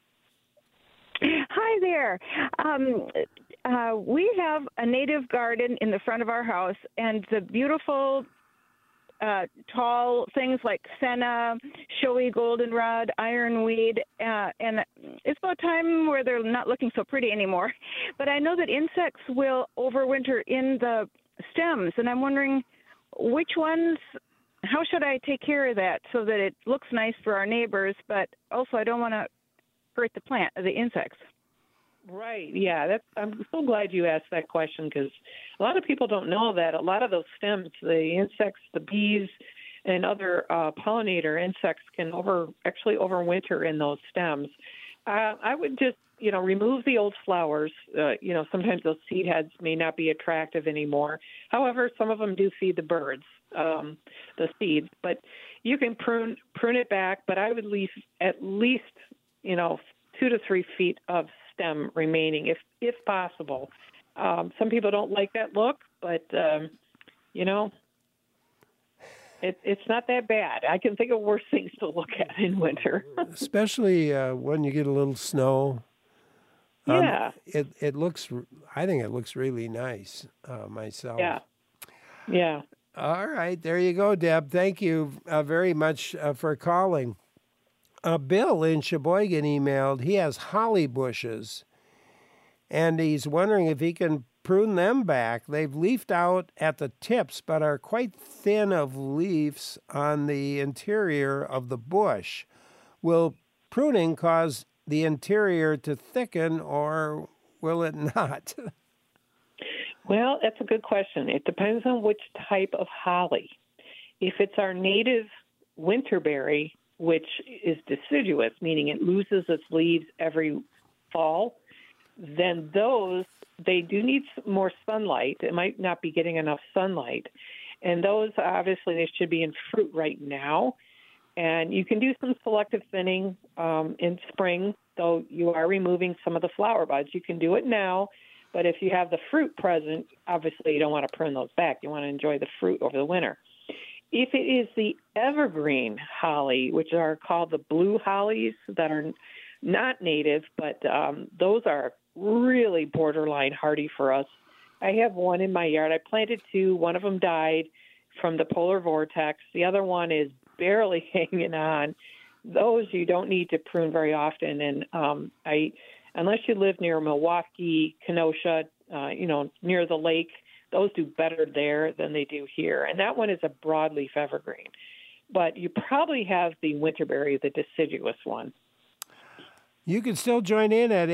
Hi there. We have a native garden in the front of our house, and the beautiful tall things like senna, showy goldenrod, ironweed, and it's about time where they're not looking so pretty anymore. But I know that insects will overwinter in the stems, and I'm wondering which ones, how should I take care of that so that it looks nice for our neighbors, but also I don't want to hurt the insects. Right. Yeah. I'm so glad you asked that question because a lot of people don't know that a lot of those stems, the insects, the bees, and other pollinator insects can actually overwinter in those stems. I would just, remove the old flowers. Sometimes those seed heads may not be attractive anymore. However, some of them do feed the birds, the seeds. But you can prune it back. But I would leave at least, 2 to 3 feet of stem remaining, if possible. Some people don't like that look, but it's not that bad. I can think of worse things to look at in winter. Especially when you get a little snow. Yeah. I think it looks really nice myself. Yeah. Yeah. All right. There you go, Deb. Thank you very much for calling. Bill in Sheboygan emailed, he has holly bushes, and he's wondering if he can prune them back. They've leafed out at the tips, but are quite thin of leaves on the interior of the bush. Will pruning cause the interior to thicken, or will it not? Well, that's a good question. It depends on which type of holly. If it's our native winterberry, which is deciduous, meaning it loses its leaves every fall, then they do need more sunlight. It might not be getting enough sunlight. And those, obviously, they should be in fruit right now. And you can do some selective thinning in spring, though you are removing some of the flower buds. You can do it now, but if you have the fruit present, obviously you don't want to prune those back. You want to enjoy the fruit over the winter. If it is the evergreen holly, which are called the blue hollies that are not native, but those are really borderline hardy for us. I have one in my yard. I planted 2. One of them died from the polar vortex. The other one is barely hanging on. Those you don't need to prune very often. And I unless you live near Milwaukee, Kenosha, near the lake, those do better there than they do here. And that one is a broadleaf evergreen. But you probably have the winterberry, the deciduous one. You can still join in at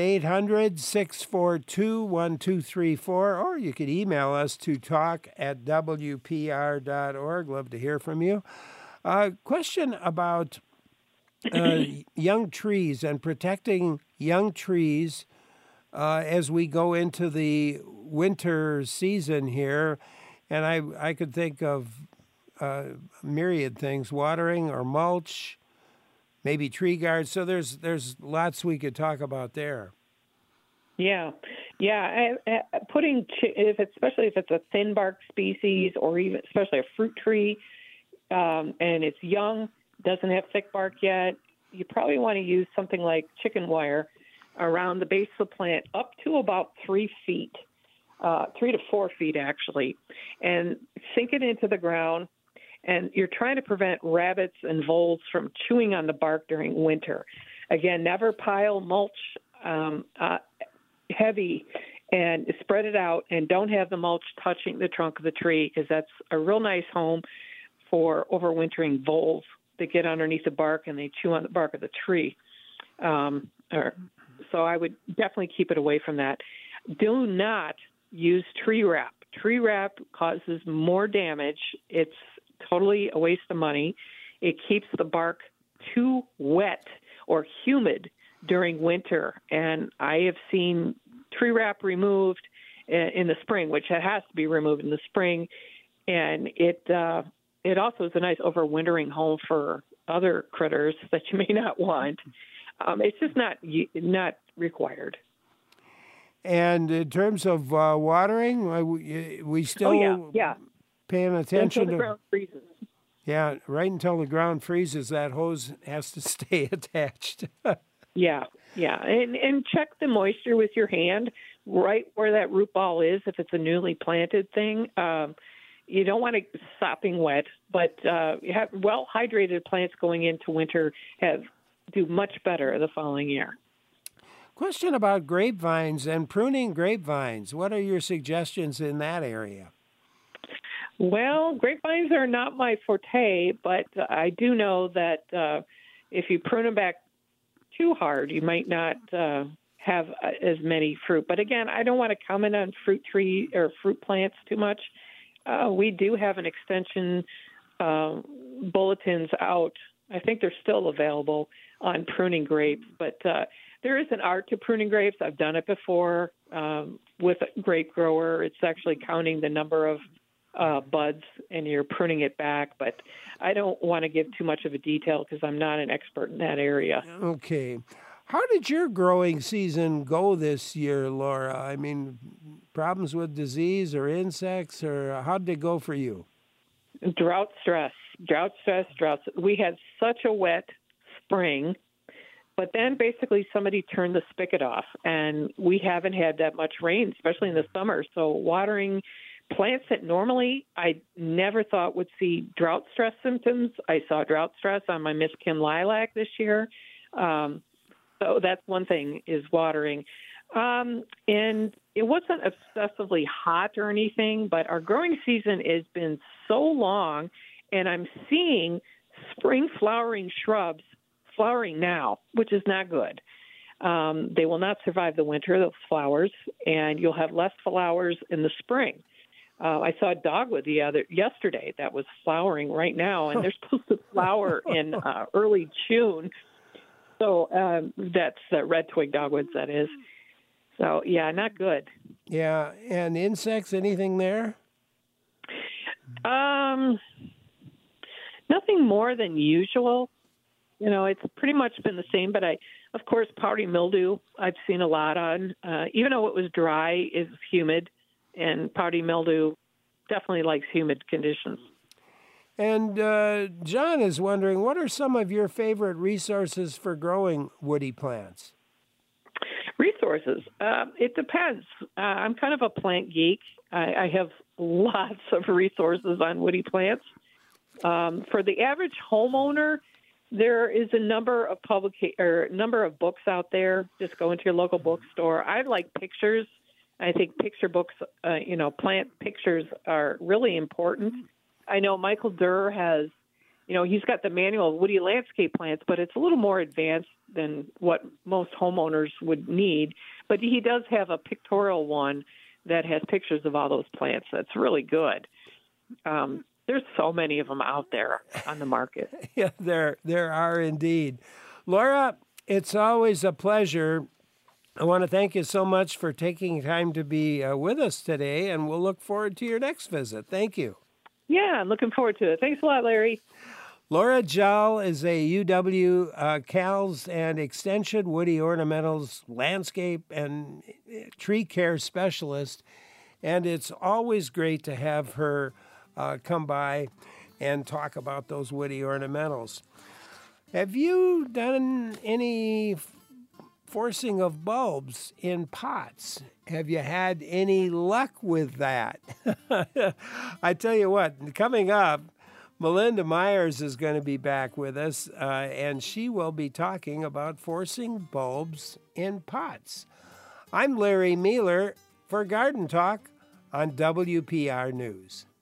800-642-1234, or you could email us to talk@wpr.org. Love to hear from you. Question about young trees and protecting young trees as we go into the winter season here. And I could think of myriad things, watering or mulch, maybe tree guards. So there's lots we could talk about there. Yeah. Putting, especially if it's a thin bark species or even especially a fruit tree, and it's young, doesn't have thick bark yet, you probably want to use something like chicken wire around the base of the plant up to about 3 feet, 3 to 4 feet actually, and sink it into the ground. And you're trying to prevent rabbits and voles from chewing on the bark during winter. Again, never pile mulch heavy, and spread it out, and don't have the mulch touching the trunk of the tree, because that's a real nice home for overwintering voles that get underneath the bark and they chew on the bark of the tree. So I would definitely keep it away from that. Do not use tree wrap. Tree wrap causes more damage. It's totally a waste of money. It keeps the bark too wet or humid during winter. And I have seen tree wrap removed in the spring, which it has to be removed in the spring. And it also is a nice overwintering home for other critters that you may not want. It's just not required. And in terms of watering, we still paying attention until the ground freezes. Yeah, right until the ground freezes, that hose has to stay attached. Yeah. And check the moisture with your hand right where that root ball is if it's a newly planted thing. You don't want it sopping wet, but well-hydrated plants going into winter do much better the following year. Question about grapevines and pruning grapevines. What are your suggestions in that area? Well, grapevines are not my forte, but I do know that if you prune them back too hard, you might not have as many fruit. But again, I don't want to comment on fruit tree or fruit plants too much. We do have an extension bulletins out. I think they're still available on pruning grapes, but there is an art to pruning grapes. I've done it before with a grape grower. It's actually counting the number of buds and you're pruning it back, but I don't want to give too much of a detail because I'm not an expert in that area. Okay. How did your growing season go this year, Laura? I mean, problems with disease or insects, or how did it go for you? Drought stress. We had such a wet spring, but then basically somebody turned the spigot off, and we haven't had that much rain, especially in the summer. So watering plants that normally I never thought would see drought stress symptoms, I saw drought stress on my Miss Kim lilac this year. So that's one thing, is watering. And it wasn't obsessively hot or anything, but our growing season has been so long, and I'm seeing spring flowering shrubs flowering now, which is not good. They will not survive the winter, those flowers, and you'll have less flowers in the spring. I saw a dogwood yesterday that was flowering right now, and they're supposed to flower in early June. So that's red twig dogwoods, that is. So, yeah, not good. Yeah, and insects, anything there? Nothing more than usual. It's pretty much been the same, but of course, powdery mildew I've seen a lot on. Even though it was dry, it's humid, and powdery mildew definitely likes humid conditions. And John is wondering, what are some of your favorite resources for growing woody plants? Resources. It depends. I'm kind of a plant geek. I have lots of resources on woody plants. For the average homeowner, There is a number of number of books out there. Just go into your local bookstore. I like pictures. I think picture books, plant pictures are really important. I know Michael Durr has, he's got the manual of woody landscape plants, but it's a little more advanced than what most homeowners would need. But he does have a pictorial one that has pictures of all those plants. That's really good. There's so many of them out there on the market. Yeah, there are indeed. Laura, it's always a pleasure. I want to thank you so much for taking time to be with us today, and we'll look forward to your next visit. Thank you. Yeah, I'm looking forward to it. Thanks a lot, Larry. Laura Jall is a UW CALS and Extension Woody Ornamentals landscape and tree care specialist, and it's always great to have her come by and talk about those woody ornamentals. Have you done any forcing of bulbs in pots? Have you had any luck with that? I tell you what, coming up, Melinda Myers is going to be back with us, and she will be talking about forcing bulbs in pots. I'm Larry Mealer for Garden Talk on WPR News.